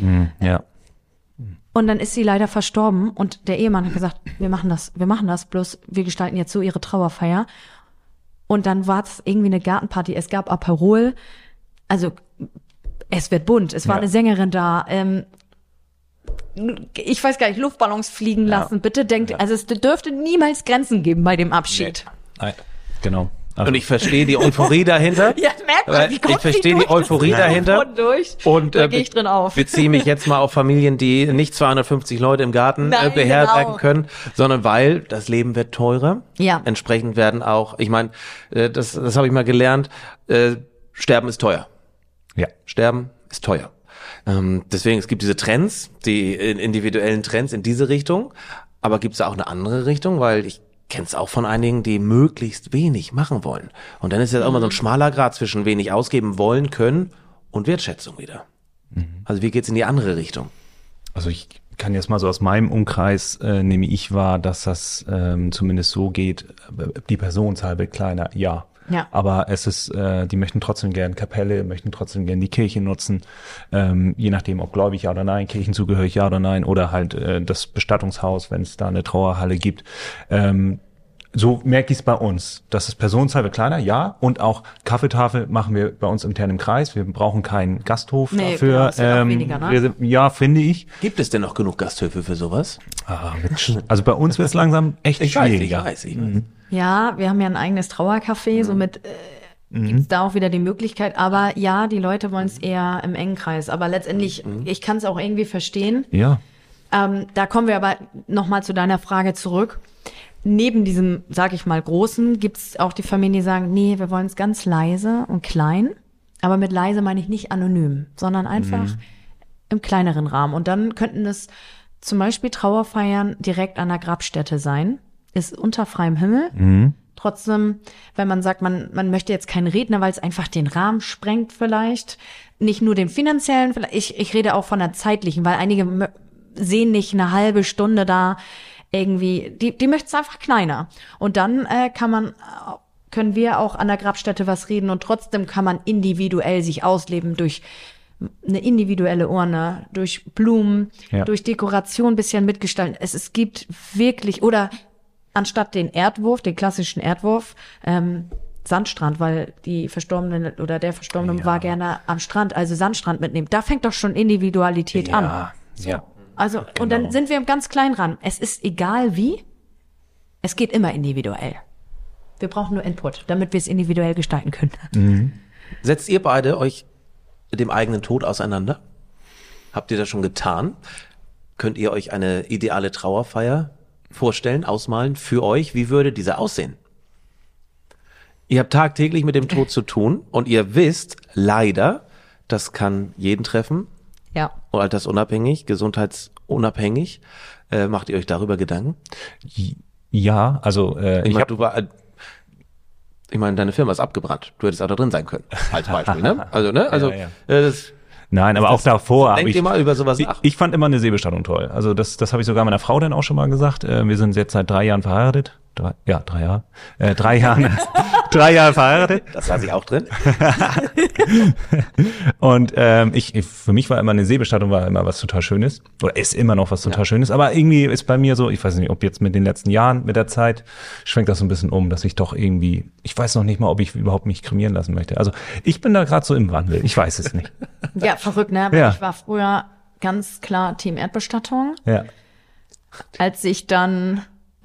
Und dann ist sie leider verstorben und der Ehemann hat gesagt, wir machen das, bloß wir gestalten jetzt so ihre Trauerfeier. Und dann war es irgendwie eine Gartenparty, es gab Aperol, also es wird bunt, es war eine Sängerin da, ich weiß gar nicht, Luftballons fliegen lassen, bitte denkt, also es dürfte niemals Grenzen geben bei dem Abschied. Nein. Genau. Also. Und ich verstehe die Euphorie dahinter. Ja, merkt man, wie ich verstehe die Euphorie dahinter. Und da gehe ich drin auf. Beziehe mich jetzt mal auf Familien, die nicht 250 Leute im Garten beherbergen können, sondern weil das Leben wird teurer. Ja. Entsprechend werden auch, ich meine, das habe ich mal gelernt, Sterben ist teuer. Ja. Sterben ist teuer. Deswegen, es gibt diese Trends, die individuellen Trends in diese Richtung, aber gibt es auch eine andere Richtung, weil ich kenne es auch von einigen, die möglichst wenig machen wollen. Und dann ist ja auch immer so ein schmaler Grad zwischen wenig ausgeben wollen können und Wertschätzung wieder. Also wie geht's in die andere Richtung? Also ich kann jetzt mal so aus meinem Umkreis, nehme ich wahr, dass das zumindest so geht, die Personenzahl wird kleiner, ja. Ja. Aber es ist, die möchten trotzdem gern Kapelle, möchten trotzdem gern die Kirche nutzen, je nachdem, ob gläubig ja oder nein, kirchenzugehörig ja oder nein, oder halt das Bestattungshaus, wenn es da eine Trauerhalle gibt. So merke ich es bei uns. Das ist Personenzahl wird kleiner, ja. Und auch Kaffeetafel machen wir bei uns intern im Kreis. Wir brauchen keinen Gasthof dafür. Genau, es wird auch weniger, ne? Ja, finde ich. Gibt es denn noch genug Gasthöfe für sowas? Also bei uns wird es langsam echt schwieriger. Ich weiß. Ja, wir haben ja ein eigenes Trauercafé, somit gibt's da auch wieder die Möglichkeit. Aber ja, die Leute wollen es eher im engen Kreis. Aber letztendlich, ich kann es auch irgendwie verstehen. Ja. Da kommen wir aber nochmal zu deiner Frage zurück. Neben diesem, sag ich mal, Großen gibt's auch die Familien, die sagen, nee, wir wollen es ganz leise und klein. Aber mit leise meine ich nicht anonym, sondern einfach im kleineren Rahmen. Und dann könnten es zum Beispiel Trauerfeiern direkt an der Grabstätte sein. Ist unter freiem Himmel. Trotzdem, wenn man sagt, man möchte jetzt keinen Redner, weil es einfach den Rahmen sprengt vielleicht. Nicht nur den finanziellen, ich rede auch von der zeitlichen, weil einige sehen nicht eine halbe Stunde da irgendwie, die möchten es einfach kleiner. Und dann können wir auch an der Grabstätte was reden und trotzdem kann man individuell sich ausleben durch eine individuelle Urne, durch Blumen, durch Dekoration ein bisschen mitgestalten. Es gibt wirklich, oder anstatt den klassischen Erdwurf, Sandstrand, weil die Verstorbenen oder der Verstorbene war gerne am Strand, also Sandstrand mitnehmen. Da fängt doch schon Individualität an. Ja. Also, genau. Und dann sind wir im ganz kleinen Rahmen. Es ist egal wie, es geht immer individuell. Wir brauchen nur Input, damit wir es individuell gestalten können. Setzt ihr beide euch mit dem eigenen Tod auseinander? Habt ihr das schon getan? Könnt ihr euch eine ideale Trauerfeier vorstellen, ausmalen für euch? Wie würde diese aussehen? Ihr habt tagtäglich mit dem Tod zu tun und ihr wisst leider, das kann jeden treffen. Ja. Altersunabhängig, gesundheitsunabhängig. Macht ihr euch darüber Gedanken? Ja, also ich meine, deine Firma ist abgebrannt. Du hättest auch da drin sein können, als Beispiel, ne? Also, ne? Also, nein, aber auch davor. Denkt ihr mal über sowas nach? Ich fand immer eine Seebestattung toll. Also das habe ich sogar meiner Frau dann auch schon mal gesagt. Wir sind jetzt seit 3 Jahren verheiratet. 3 Jahre. 3 Jahre verheiratet. Das lasse ich auch drin. Und für mich war immer eine Seebestattung war immer was total Schönes. Oder ist immer noch was total Schönes. Aber irgendwie ist bei mir so, ich weiß nicht, ob jetzt mit den letzten Jahren, mit der Zeit, schwenkt das so ein bisschen um, dass ich doch irgendwie, ich weiß noch nicht mal, ob ich überhaupt mich kremieren lassen möchte. Also ich bin da gerade so im Wandel. Ich weiß es nicht. Ja, verrückt, ne? Weil ich war früher ganz klar Team Erdbestattung. Ja. Als ich dann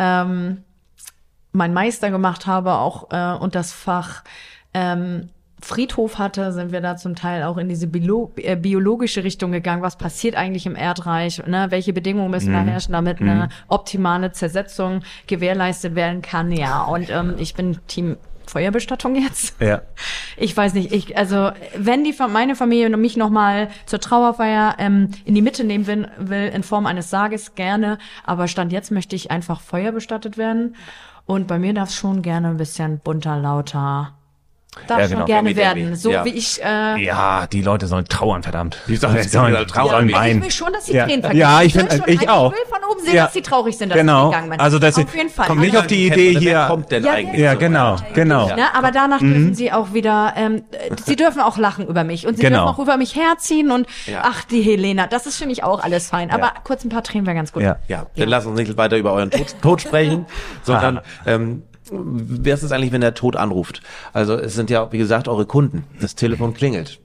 mein Meister gemacht habe, auch und das Fach Friedhof hatte, sind wir da zum Teil auch in diese biologische Richtung gegangen. Was passiert eigentlich im Erdreich? Ne? Welche Bedingungen müssen da herrschen, damit eine optimale Zersetzung gewährleistet werden kann? Ja, und ich bin Team Feuerbestattung jetzt. Ja. Ich weiß nicht, also wenn meine Familie mich nochmal zur Trauerfeier in die Mitte nehmen will in Form eines Sarges, gerne. Aber Stand jetzt möchte ich einfach feuerbestattet werden. Und bei mir darf es schon gerne ein bisschen bunter, lauter. Darf schon gerne werden. So wie ich. Ja, die Leute sollen trauern, verdammt. Die sollen trauern. Ich will schon, dass sie Tränen vergießen. Ja, ich finde, ich auch. Ich will von oben sehen, dass sie traurig sind, dass sie gegangen sind. Also das auf jeden Fall. Kommt nicht auf die Idee hier. Wer kommt denn eigentlich? Ja, genau. Ne, aber danach dürfen sie auch wieder, sie dürfen auch lachen über mich und sie dürfen auch über mich herziehen und ach, die Helena, das ist für mich auch alles fein. Aber kurz ein paar Tränen wäre ganz gut. Ja, dann lass uns nicht weiter über euren Tod sprechen, sondern wer ist es eigentlich, wenn der Tod anruft? Also es sind ja, wie gesagt, eure Kunden. Das Telefon klingelt.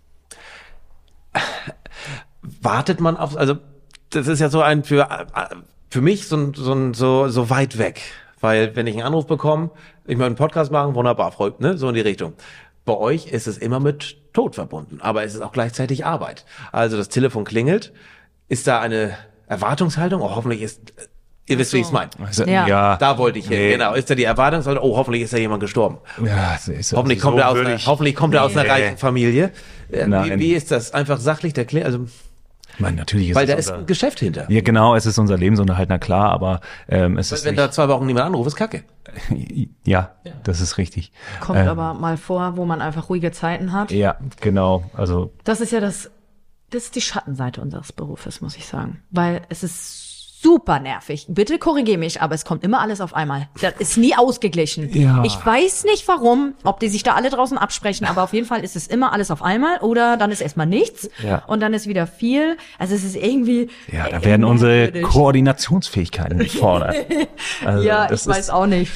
Wartet man auf, also das ist ja so ein für mich so weit weg. Weil wenn ich einen Anruf bekomme, ich möchte einen Podcast machen, wunderbar, Freund, ne? So in die Richtung. Bei euch ist es immer mit Tod verbunden, aber es ist auch gleichzeitig Arbeit. Also das Telefon klingelt. Ist da eine Erwartungshaltung? Oh, hoffentlich ist... Ihr wisst, wie ich es meine. Also, Da wollte ich hin. Genau. Ist da die Erwartungshaltung? Oh, hoffentlich ist da jemand gestorben. Ja, hoffentlich kommt er aus einer reichen Familie. Wie ist das? Einfach sachlich also. Man, natürlich ist weil da ist ein Geschäft hinter. Ja, genau, es ist unser Lebensunterhalt, na klar, aber es ist wenn da 2 Wochen niemand anruft, ist Kacke. Ja, das ist richtig. Kommt aber mal vor, wo man einfach ruhige Zeiten hat. Ja, genau. Also das ist ja das Das ist die Schattenseite unseres Berufes, muss ich sagen. Weil es ist super nervig. Bitte korrigiere mich, aber es kommt immer alles auf einmal. Das ist nie ausgeglichen. Ja. Ich weiß nicht warum, ob die sich da alle draußen absprechen, aber auf jeden Fall ist es immer alles auf einmal oder dann ist erstmal nichts und dann ist wieder viel. Also es ist irgendwie Ja, da werden unsere Koordinationsfähigkeiten gefordert. Also ja, ich weiß auch nicht.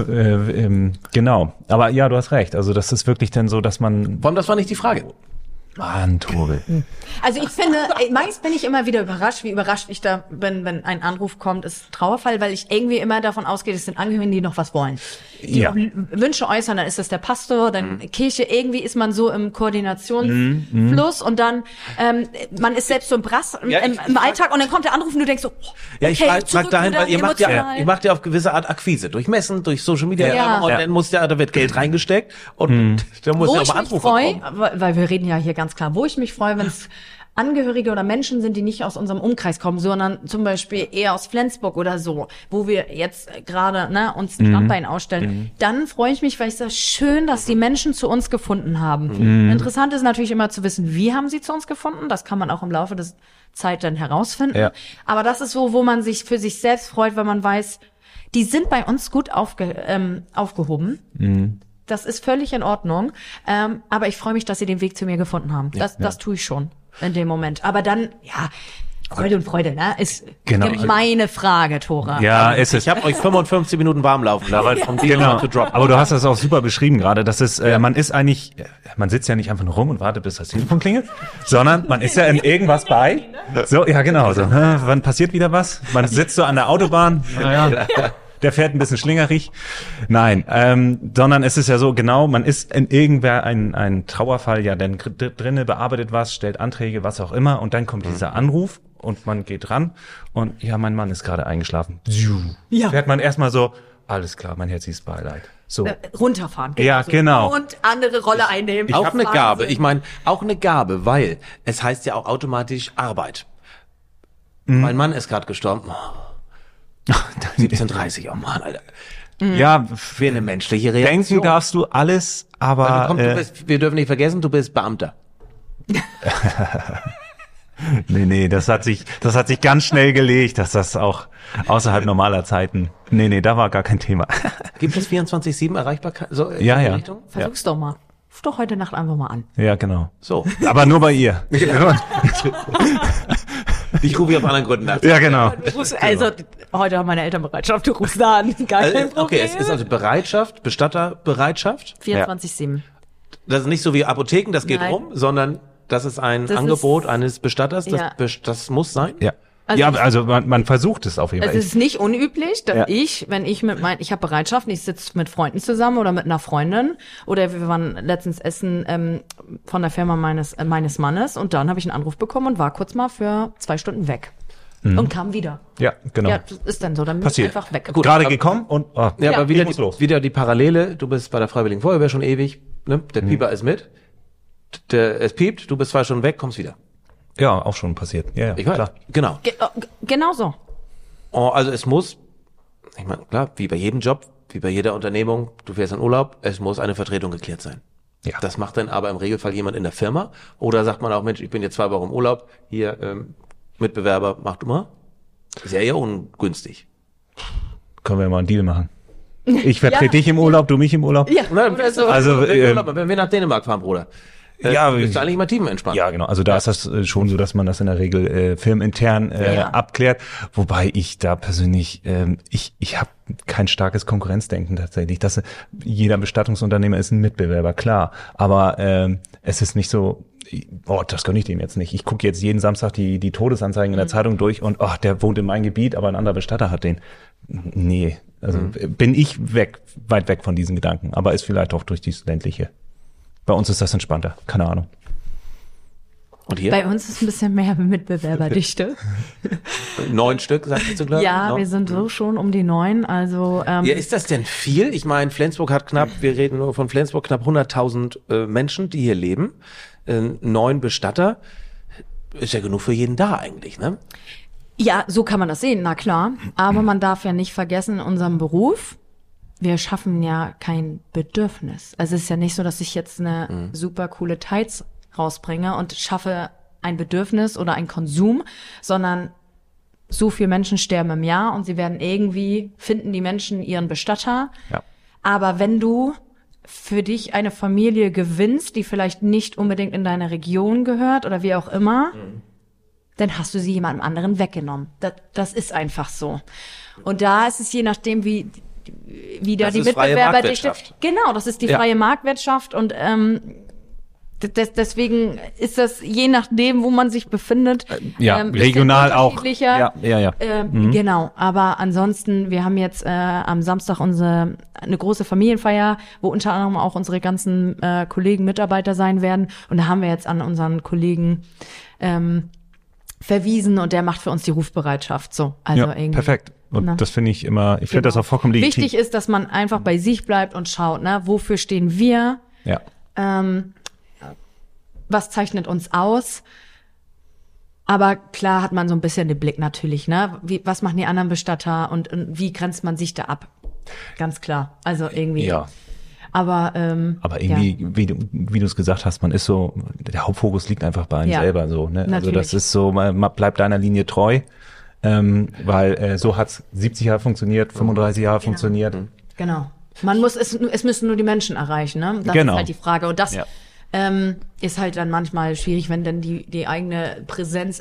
Genau. Aber ja, du hast recht. Also das ist wirklich dann so, dass man... Vor allem, das war nicht die Frage. Mann, Tobi. Also ich finde, meist bin ich immer wieder überrascht, wie überrascht ich da bin, wenn ein Anruf kommt, ist Trauerfall, weil ich irgendwie immer davon ausgehe, es sind Angehörige, die noch was wollen. Die Wünsche äußern, dann ist das der Pastor, dann Kirche, irgendwie ist man so im Koordinationsfluss und dann, man ist selbst so im Brass im Alltag und dann kommt der Anruf und du denkst so, Ja, ich frag dahin, weil ihr macht ja auf gewisse Art Akquise, durch Messen, durch Social Media und dann da wird Geld reingesteckt und da muss ja auch mal Anrufe kommen. Weil wir reden ja hier ganz klar, wo ich mich freue, wenn es Angehörige oder Menschen sind, die nicht aus unserem Umkreis kommen, sondern zum Beispiel eher aus Flensburg oder so, wo wir jetzt gerade uns ein Standbein ausstellen, dann freue ich mich, weil ich sage, schön, dass die Menschen zu uns gefunden haben. Interessant ist natürlich immer zu wissen, wie haben sie zu uns gefunden? Das kann man auch im Laufe der Zeit dann herausfinden. Ja. Aber das ist so, wo man sich für sich selbst freut, wenn man weiß, die sind bei uns gut aufgehoben. Das ist völlig in Ordnung. Aber ich freue mich, dass sie den Weg zu mir gefunden haben. Das tue ich schon in dem Moment. Aber dann, Freude und Freude, ne? Ist meine Frage, Thora. Ja, ist es. Ich habe euch 55 Minuten warm laufen lassen, vom Deal zu droppen. Aber du hast das auch super beschrieben gerade. Das ist, man sitzt ja nicht einfach nur rum und wartet, bis das Telefon klingelt, sondern man ist ja in irgendwas bei. So, ja genau. So, wann passiert wieder was? Man sitzt so an der Autobahn. Der fährt ein bisschen schlingerig. Nein, sondern es ist ja so, genau, man ist in irgendwer ein Trauerfall, ja, dann drinne, bearbeitet was, stellt Anträge, was auch immer, und dann kommt dieser Anruf und man geht ran und ja, mein Mann ist gerade eingeschlafen. Fährt man erstmal so, alles klar, mein herzliches Beileid. So. Runterfahren. Ja, genau. Und andere Rolle einnehmen. Auch eine Gabe. Ich meine, auch eine Gabe, weil es heißt ja auch automatisch Arbeit. Mein Mann ist gerade gestorben. 17:30, oh Mann, Alter. Ja, für eine menschliche Reaktion. Denken darfst du alles, aber... wir dürfen nicht vergessen, du bist Beamter. Nee, das hat sich ganz schnell gelegt, dass das auch außerhalb normaler Zeiten... Nee, da war gar kein Thema. Gibt es 24/7 Erreichbarkeit? So, ja. Versuch's doch mal. Ruf doch heute Nacht einfach mal an. Ja, genau. So. Aber nur bei ihr. Ich rufe auf anderen Gründen an. Ja, genau. Also, heute haben meine Eltern Bereitschaft, du rufst da an. Gar kein Problem. Okay, es ist also Bereitschaft, Bestatterbereitschaft. 24/7. Das ist nicht so wie Apotheken, das geht rum, sondern das ist ein Angebot eines Bestatters, das muss sein. Ja. Also man versucht es auf jeden Fall. Es ist nicht unüblich, dass ich habe Bereitschaft, ich sitze mit Freunden zusammen oder mit einer Freundin oder wir waren letztens essen von der Firma meines Mannes und dann habe ich einen Anruf bekommen und war kurz mal für 2 Stunden weg und kam wieder. Ja, genau. Ja, das ist dann so, dann bin ich einfach weg. Gut, gerade gekommen und aber wieder die Parallele, du bist bei der Freiwilligen Feuerwehr schon ewig, ne? Der Pieper ist mit, es piept, du bist 2 Stunden weg, kommst wieder. Ja, auch schon passiert. Ja, ich weiß, klar. Genau. Genau so. Oh, also es muss, ich meine, klar, wie bei jedem Job, wie bei jeder Unternehmung, du fährst in Urlaub, es muss eine Vertretung geklärt sein. Ja. Das macht dann aber im Regelfall jemand in der Firma. Oder sagt man auch, Mensch, ich bin jetzt 2 Wochen im Urlaub, hier, Mitbewerber, mach du mal. Ist ja eher ungünstig. Können wir mal einen Deal machen. Ich vertrete dich im Urlaub, du mich im Urlaub. Ja, oder so. Also, wenn wir nach Dänemark fahren, Bruder. Bist du eigentlich mal tiefenentspannt? Ja, genau. Also da ist das schon so, dass man das in der Regel firmenintern abklärt. Wobei ich da persönlich, ich habe kein starkes Konkurrenzdenken tatsächlich. Dass jeder Bestattungsunternehmer ist ein Mitbewerber, klar. Aber es ist nicht so, das gönne ich dem jetzt nicht. Ich gucke jetzt jeden Samstag die Todesanzeigen in der Zeitung durch und der wohnt in meinem Gebiet, aber ein anderer Bestatter hat den. Nee, also bin ich weit weg von diesen Gedanken. Aber ist vielleicht auch durch dieses ländliche. Bei uns ist das entspannter, keine Ahnung. Und hier? Bei uns ist ein bisschen mehr Mitbewerberdichte. 9 Stück, sagst du, glaube ich? Ja, wir sind so schon um die 9, also... ist das denn viel? Ich meine, Flensburg hat wir reden nur von Flensburg, knapp 100.000 Menschen, die hier leben. 9 Bestatter, ist ja genug für jeden da eigentlich, ne? Ja, so kann man das sehen, na klar. Aber man darf ja nicht vergessen, in unserem Beruf... Wir schaffen ja kein Bedürfnis. Also es ist ja nicht so, dass ich jetzt eine super coole Tights rausbringe und schaffe ein Bedürfnis oder ein Konsum, sondern so viele Menschen sterben im Jahr und finden die Menschen ihren Bestatter. Ja. Aber wenn du für dich eine Familie gewinnst, die vielleicht nicht unbedingt in deine Region gehört oder wie auch immer, dann hast du sie jemandem anderen weggenommen. Das ist einfach so. Und da ist es je nachdem, wie da die Mitbewerber dich. Genau, das ist die freie Marktwirtschaft und deswegen ist das je nachdem, wo man sich befindet. Regional auch. Genau, aber ansonsten, wir haben jetzt am Samstag eine große Familienfeier, wo unter anderem auch unsere ganzen Kollegen, Mitarbeiter sein werden. Und da haben wir jetzt an unseren Kollegen verwiesen und der macht für uns die Rufbereitschaft. So, also irgendwie. Perfekt. Und das finde ich immer, ich finde das auch vollkommen legitim. Wichtig ist, dass man einfach bei sich bleibt und schaut, wofür stehen wir? Ja. Was zeichnet uns aus? Aber klar hat man so ein bisschen den Blick natürlich, was machen die anderen Bestatter und wie grenzt man sich da ab? Ganz klar. Also irgendwie. Ja. Aber irgendwie, wie du es gesagt hast, man ist so, der Hauptfokus liegt einfach bei einem selber so, ne? Also das ist so, man bleibt deiner Linie treu, weil so hat's 70 Jahre funktioniert, 35 Jahre funktioniert. Genau. Es müssen nur die Menschen erreichen, ne? Das ist halt die Frage. Und das ist halt dann manchmal schwierig, wenn dann die eigene Präsenz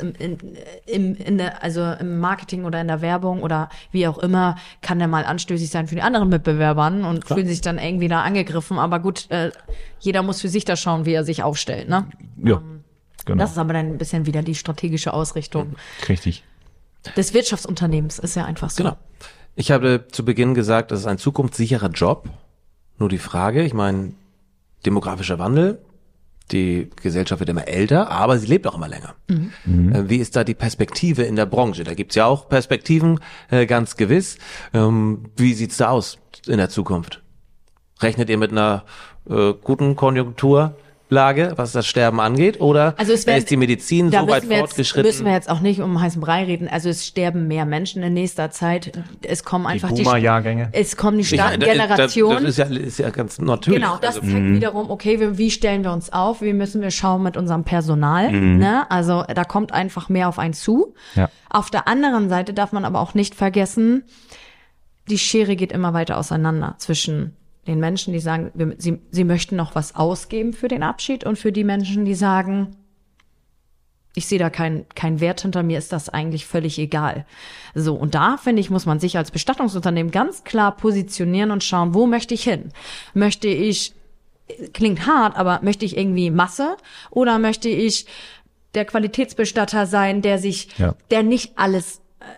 im Marketing oder in der Werbung oder wie auch immer, kann dann mal anstößig sein für die anderen Mitbewerbern und fühlen sich dann irgendwie da angegriffen. Aber gut, jeder muss für sich da schauen, wie er sich aufstellt, ne? Ja, genau. Das ist aber dann ein bisschen wieder die strategische Ausrichtung. Richtig. Des Wirtschaftsunternehmens ist ja einfach so. Genau. Ich habe zu Beginn gesagt, das ist ein zukunftssicherer Job. Nur die Frage, ich meine, demografischer Wandel, die Gesellschaft wird immer älter, aber sie lebt auch immer länger. Wie ist da die Perspektive in der Branche? Da gibt's ja auch Perspektiven, ganz gewiss. Wie sieht's da aus in der Zukunft? Rechnet ihr mit einer guten Konjunkturlage, was das Sterben angeht? Oder ist die Medizin so weit fortgeschritten? Müssen wir jetzt auch nicht um heißen Brei reden. Also es sterben mehr Menschen in nächster Zeit. Es kommen einfach die Boomer-Jahrgänge. Es kommen die starken Generationen. Das ist ja ganz natürlich. Genau, das zeigt wiederum, okay, wie stellen wir uns auf? Wie müssen wir schauen mit unserem Personal? Ne? Also da kommt einfach mehr auf einen zu. Ja. Auf der anderen Seite darf man aber auch nicht vergessen, die Schere geht immer weiter auseinander zwischen den Menschen, die sagen, sie möchten noch was ausgeben für den Abschied und für die Menschen, die sagen, ich sehe da keinen Wert hinter mir, ist das eigentlich völlig egal. So, und da, finde ich, muss man sich als Bestattungsunternehmen ganz klar positionieren und schauen, wo möchte ich hin? Möchte ich, klingt hart, aber möchte ich irgendwie Masse oder möchte ich der Qualitätsbestatter sein, der nicht alles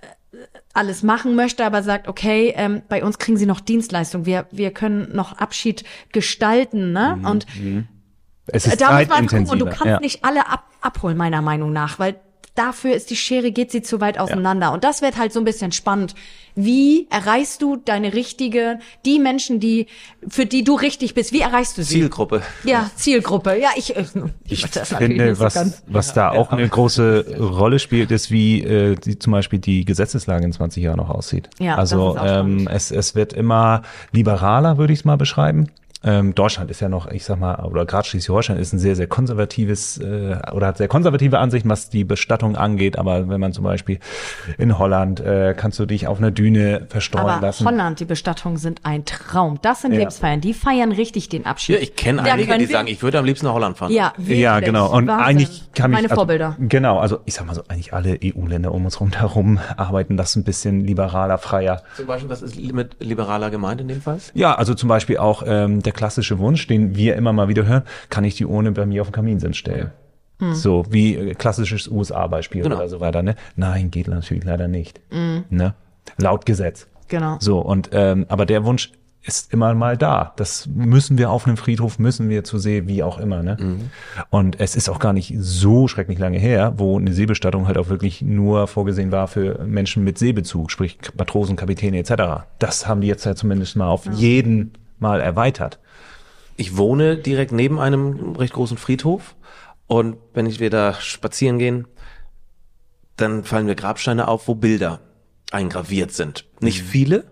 machen möchte, aber sagt, okay, bei uns kriegen sie noch Dienstleistung, wir können noch Abschied gestalten, ne? Und es ist da muss man zeitintensiver. gucken, und du kannst nicht alle abholen, meiner Meinung nach, weil dafür ist die Schere, geht sie zu weit auseinander. Und das wird halt so ein bisschen spannend. Wie erreichst du die Menschen, für die du richtig bist, wie erreichst du sie? Zielgruppe. Ja, Zielgruppe. Ja, ich finde, was da auch eine große Rolle spielt, ist, wie zum Beispiel die Gesetzeslage in 20 Jahren noch aussieht. Ja, also das ist auch spannend. es wird immer liberaler, würde ich es mal beschreiben. Deutschland ist ja noch, ich sag mal, oder gerade Schleswig-Holstein ist ein sehr, sehr konservatives oder hat sehr konservative Ansichten, was die Bestattung angeht. Aber wenn man zum Beispiel in Holland kannst du dich auf einer Düne verstreuen lassen. Holland, die Bestattungen sind ein Traum. Das sind Lebensfeiern. Die feiern richtig den Abschied. Ja, ich kenne einige, die sagen, ich würde am liebsten nach Holland fahren. Ja, wirklich. Ja, genau. Und Wahnsinn. eigentlich kann meine Vorbilder. Genau, also ich sag mal so, eigentlich alle EU-Länder um uns herum arbeiten das ein bisschen liberaler, freier. Zum Beispiel, was ist mit liberaler gemeint in dem Fall? Ja, also zum Beispiel auch der klassische Wunsch, den wir immer mal wieder hören, kann ich die Urne bei mir auf den Kaminsims stellen. So wie klassisches USA-Beispiel oder so weiter. Ne? Nein, geht natürlich leider nicht. Ne? Laut Gesetz. Genau. So, und aber der Wunsch ist immer mal da. Das müssen wir auf einem Friedhof, müssen wir zu See, wie auch immer. Ne? Und es ist auch gar nicht so schrecklich lange her, wo eine Seebestattung halt auch wirklich nur vorgesehen war für Menschen mit Seebezug, sprich Matrosen, Kapitäne etc. Das haben die jetzt ja zumindest mal auf jeden Mal erweitert. Ich wohne direkt neben einem recht großen Friedhof und wenn wir da spazieren gehen, dann fallen mir Grabsteine auf, wo Bilder eingraviert sind. Nicht viele.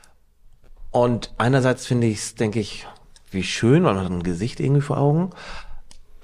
Und einerseits denke ich, wie schön, weil man hat ein Gesicht irgendwie vor Augen.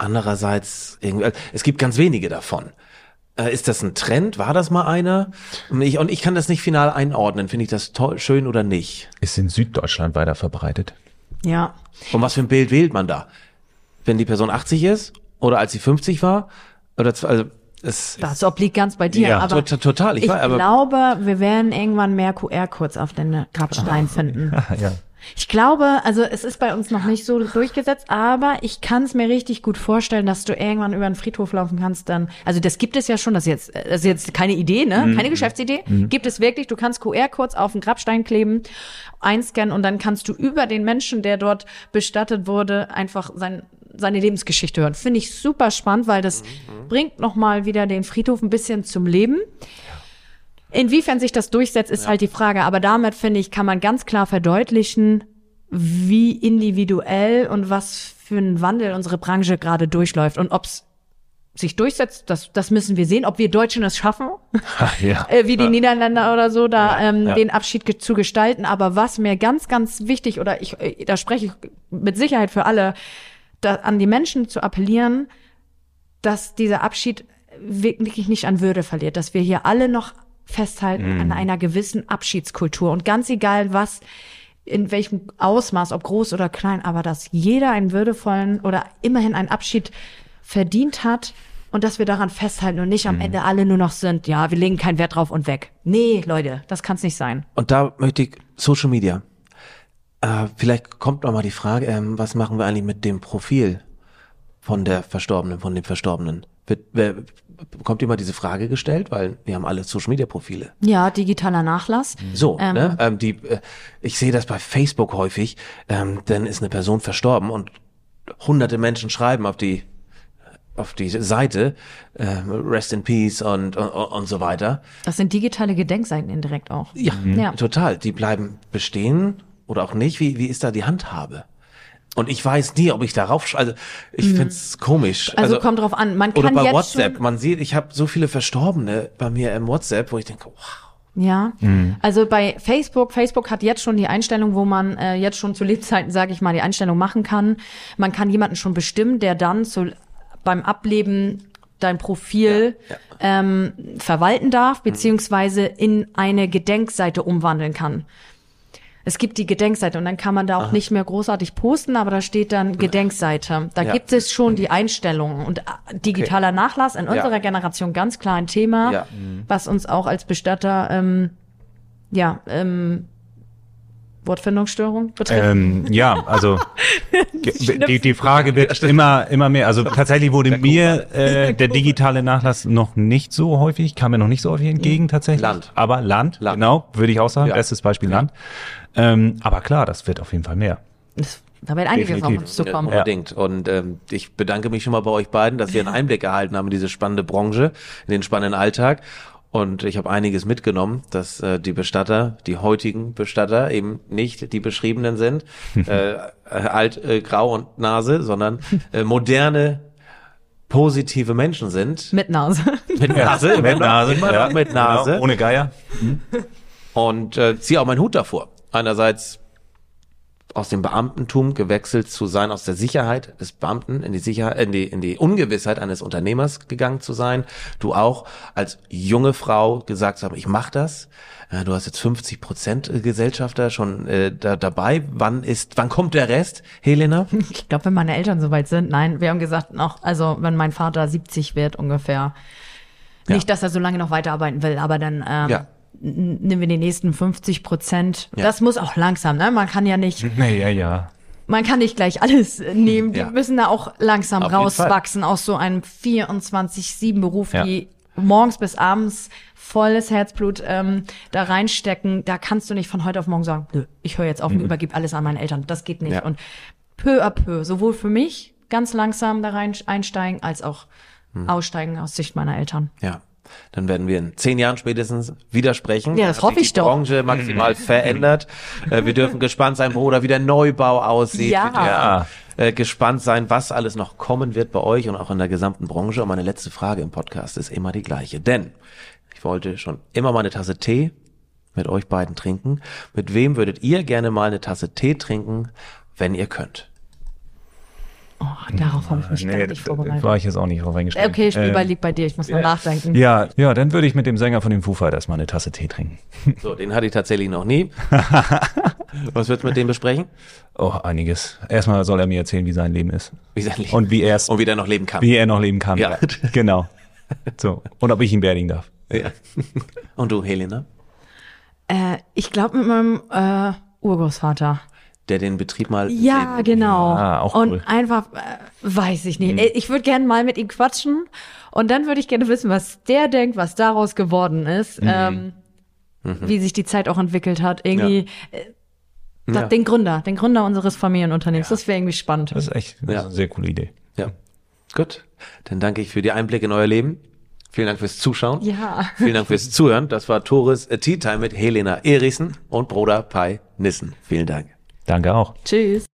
andererseits irgendwie, es gibt ganz wenige davon. Ist das ein Trend? War das mal einer? Und ich kann das nicht final einordnen. Finde ich das toll, schön oder nicht? Ist in Süddeutschland weiter verbreitet. Ja. Und was für ein Bild wählt man da? Wenn die Person 80 ist oder als sie 50 war? Oder Das obliegt ganz bei dir. Ja, aber total. Ich glaube, wir werden irgendwann mehr QR-Codes auf den Grabstein finden. Ja. Ich glaube, also es ist bei uns noch nicht so durchgesetzt, aber ich kann es mir richtig gut vorstellen, dass du irgendwann über einen Friedhof laufen kannst dann. Also das gibt es ja schon, das ist jetzt keine Idee, ne? Keine Geschäftsidee. Gibt es wirklich, du kannst QR-Codes auf den Grabstein kleben, einscannen und dann kannst du über den Menschen, der dort bestattet wurde, einfach seine Lebensgeschichte hören. Finde ich super spannend, weil das bringt nochmal wieder den Friedhof ein bisschen zum Leben. Inwiefern sich das durchsetzt, ist halt die Frage. Aber damit, finde ich, kann man ganz klar verdeutlichen, wie individuell und was für ein Wandel unsere Branche gerade durchläuft. Und ob es sich durchsetzt, das müssen wir sehen. Ob wir Deutschen es schaffen, wie die Niederländer oder so, den Abschied zu gestalten. Aber was mir ganz, ganz wichtig, oder da spreche ich mit Sicherheit für alle, an die Menschen zu appellieren, dass dieser Abschied wirklich nicht an Würde verliert. Dass wir hier alle noch festhalten an einer gewissen Abschiedskultur. Und ganz egal was, in welchem Ausmaß, ob groß oder klein, aber dass jeder einen würdevollen oder immerhin einen Abschied verdient hat und dass wir daran festhalten und nicht am Ende alle nur noch sind, ja, wir legen keinen Wert drauf und weg. Nee, Leute, das kann's nicht sein. Und da möchte ich Social Media. Vielleicht kommt noch mal die Frage, was machen wir eigentlich mit dem Profil von dem Verstorbenen? Bekommt immer diese Frage gestellt, weil wir haben alle Social-Media-Profile. Ja, digitaler Nachlass. So, ne? Ich sehe das bei Facebook häufig, dann ist eine Person verstorben und hunderte Menschen schreiben auf die Seite Rest in Peace und so weiter. Das sind digitale Gedenkseiten indirekt auch. Ja, total. Die bleiben bestehen oder auch nicht. Wie ist da die Handhabe? Und ich weiß nie, ob ich darauf, also ich find's komisch. Also kommt drauf an, man kann oder bei jetzt WhatsApp, schon, man sieht, ich habe so viele Verstorbene bei mir im WhatsApp, wo ich denke, wow. Ja, also bei Facebook hat jetzt schon die Einstellung, wo man jetzt schon zu Lebzeiten, sage ich mal, die Einstellung machen kann. Man kann jemanden schon bestimmen, der dann beim Ableben dein Profil verwalten darf, beziehungsweise in eine Gedenkseite umwandeln kann. Es gibt die Gedenkseite und dann kann man da auch nicht mehr großartig posten, aber da steht dann Gedenkseite. Da gibt es schon die Einstellungen und digitaler Nachlass in unserer Generation ganz klar ein Thema, was uns auch als Bestatter Wortfindungsstörung betrifft. Also die Frage wird immer mehr. Also tatsächlich wurde mir der digitale Nachlass noch nicht so häufig, kam mir noch nicht so häufig entgegen tatsächlich. Land. Genau, würde ich auch sagen. Bestes Beispiel Land. Aber klar, das wird auf jeden Fall mehr. Da wird einiges auf uns zukommen. Unbedingt. Und ich bedanke mich schon mal bei euch beiden, dass wir einen Einblick erhalten haben in diese spannende Branche, in den spannenden Alltag. Und ich habe einiges mitgenommen, dass die heutigen Bestatter eben nicht die beschriebenen sind, alt, grau und Nase, sondern moderne, positive Menschen sind. Mit Nase. Mit Nase. Immer noch mit Nase. Genau, ohne Geier. Und ziehe auch meinen Hut davor. Einerseits aus dem Beamtentum gewechselt zu sein, aus der Sicherheit des Beamten in die Sicherheit, in die Ungewissheit eines Unternehmers gegangen zu sein. Du auch als junge Frau gesagt hast, ich mache das. Du hast jetzt 50% Gesellschafter schon dabei. Wann kommt der Rest, Helena? Ich glaube, wenn meine Eltern soweit sind. Nein, wir haben gesagt, wenn mein Vater 70 wird ungefähr. Ja. Nicht, dass er so lange noch weiterarbeiten will, aber dann nehmen wir die nächsten 50%. Ja. Das muss auch langsam, ne? Man kann ja nicht. Man kann nicht gleich alles nehmen. Die müssen da auch langsam rauswachsen aus so einem 24/7-Beruf, die morgens bis abends volles Herzblut da reinstecken. Da kannst du nicht von heute auf morgen sagen, nö, ich höre jetzt auf und übergebe alles an meine Eltern. Das geht nicht. Ja. Und peu à peu, sowohl für mich ganz langsam da einsteigen, als auch aussteigen aus Sicht meiner Eltern. Ja. Dann werden wir in 10 Jahren spätestens wieder sprechen. Ja, das hoffe ich doch. Die Branche maximal verändert. Wir dürfen gespannt sein, wo oder wie der Neubau aussieht. Ja. Wir dürfen gespannt sein, was alles noch kommen wird bei euch und auch in der gesamten Branche. Und meine letzte Frage im Podcast ist immer die gleiche. Denn ich wollte schon immer mal eine Tasse Tee mit euch beiden trinken. Mit wem würdet ihr gerne mal eine Tasse Tee trinken, wenn ihr könnt? Oh, darauf habe ich mich gar nicht vorbereitet. War ich jetzt auch nicht drauf eingestellt. Okay, Spielball liegt bei dir, ich muss mal nachdenken. Ja, dann würde ich mit dem Sänger von den Foo Fighters mal eine Tasse Tee trinken. So, den hatte ich tatsächlich noch nie. Was wird mit dem besprechen? Oh, einiges. Erstmal soll er mir erzählen, wie sein Leben ist. Wie sein Leben. Und wie er noch leben kann. Wie er noch leben kann. Ja. Genau. So. Und ob ich ihn beerdigen darf. Ja. Und du, Helena? Ich glaube mit meinem Urgroßvater. Der den Betrieb mal... Ja, genau. Auch cool. Und einfach, weiß ich nicht. Ich würde gerne mal mit ihm quatschen und dann würde ich gerne wissen, was der denkt, was daraus geworden ist, wie sich die Zeit auch entwickelt hat. Irgendwie den Gründer unseres Familienunternehmens. Das wäre irgendwie spannend. Das ist echt eine sehr coole Idee. Ja. Gut. Dann danke ich für die Einblicke in euer Leben. Vielen Dank fürs Zuschauen. Ja. Vielen Dank fürs Zuhören. Das war Tores Tea Time mit Helena Erichsen und Bruder Pai Nissen. Vielen Dank. Danke auch. Tschüss.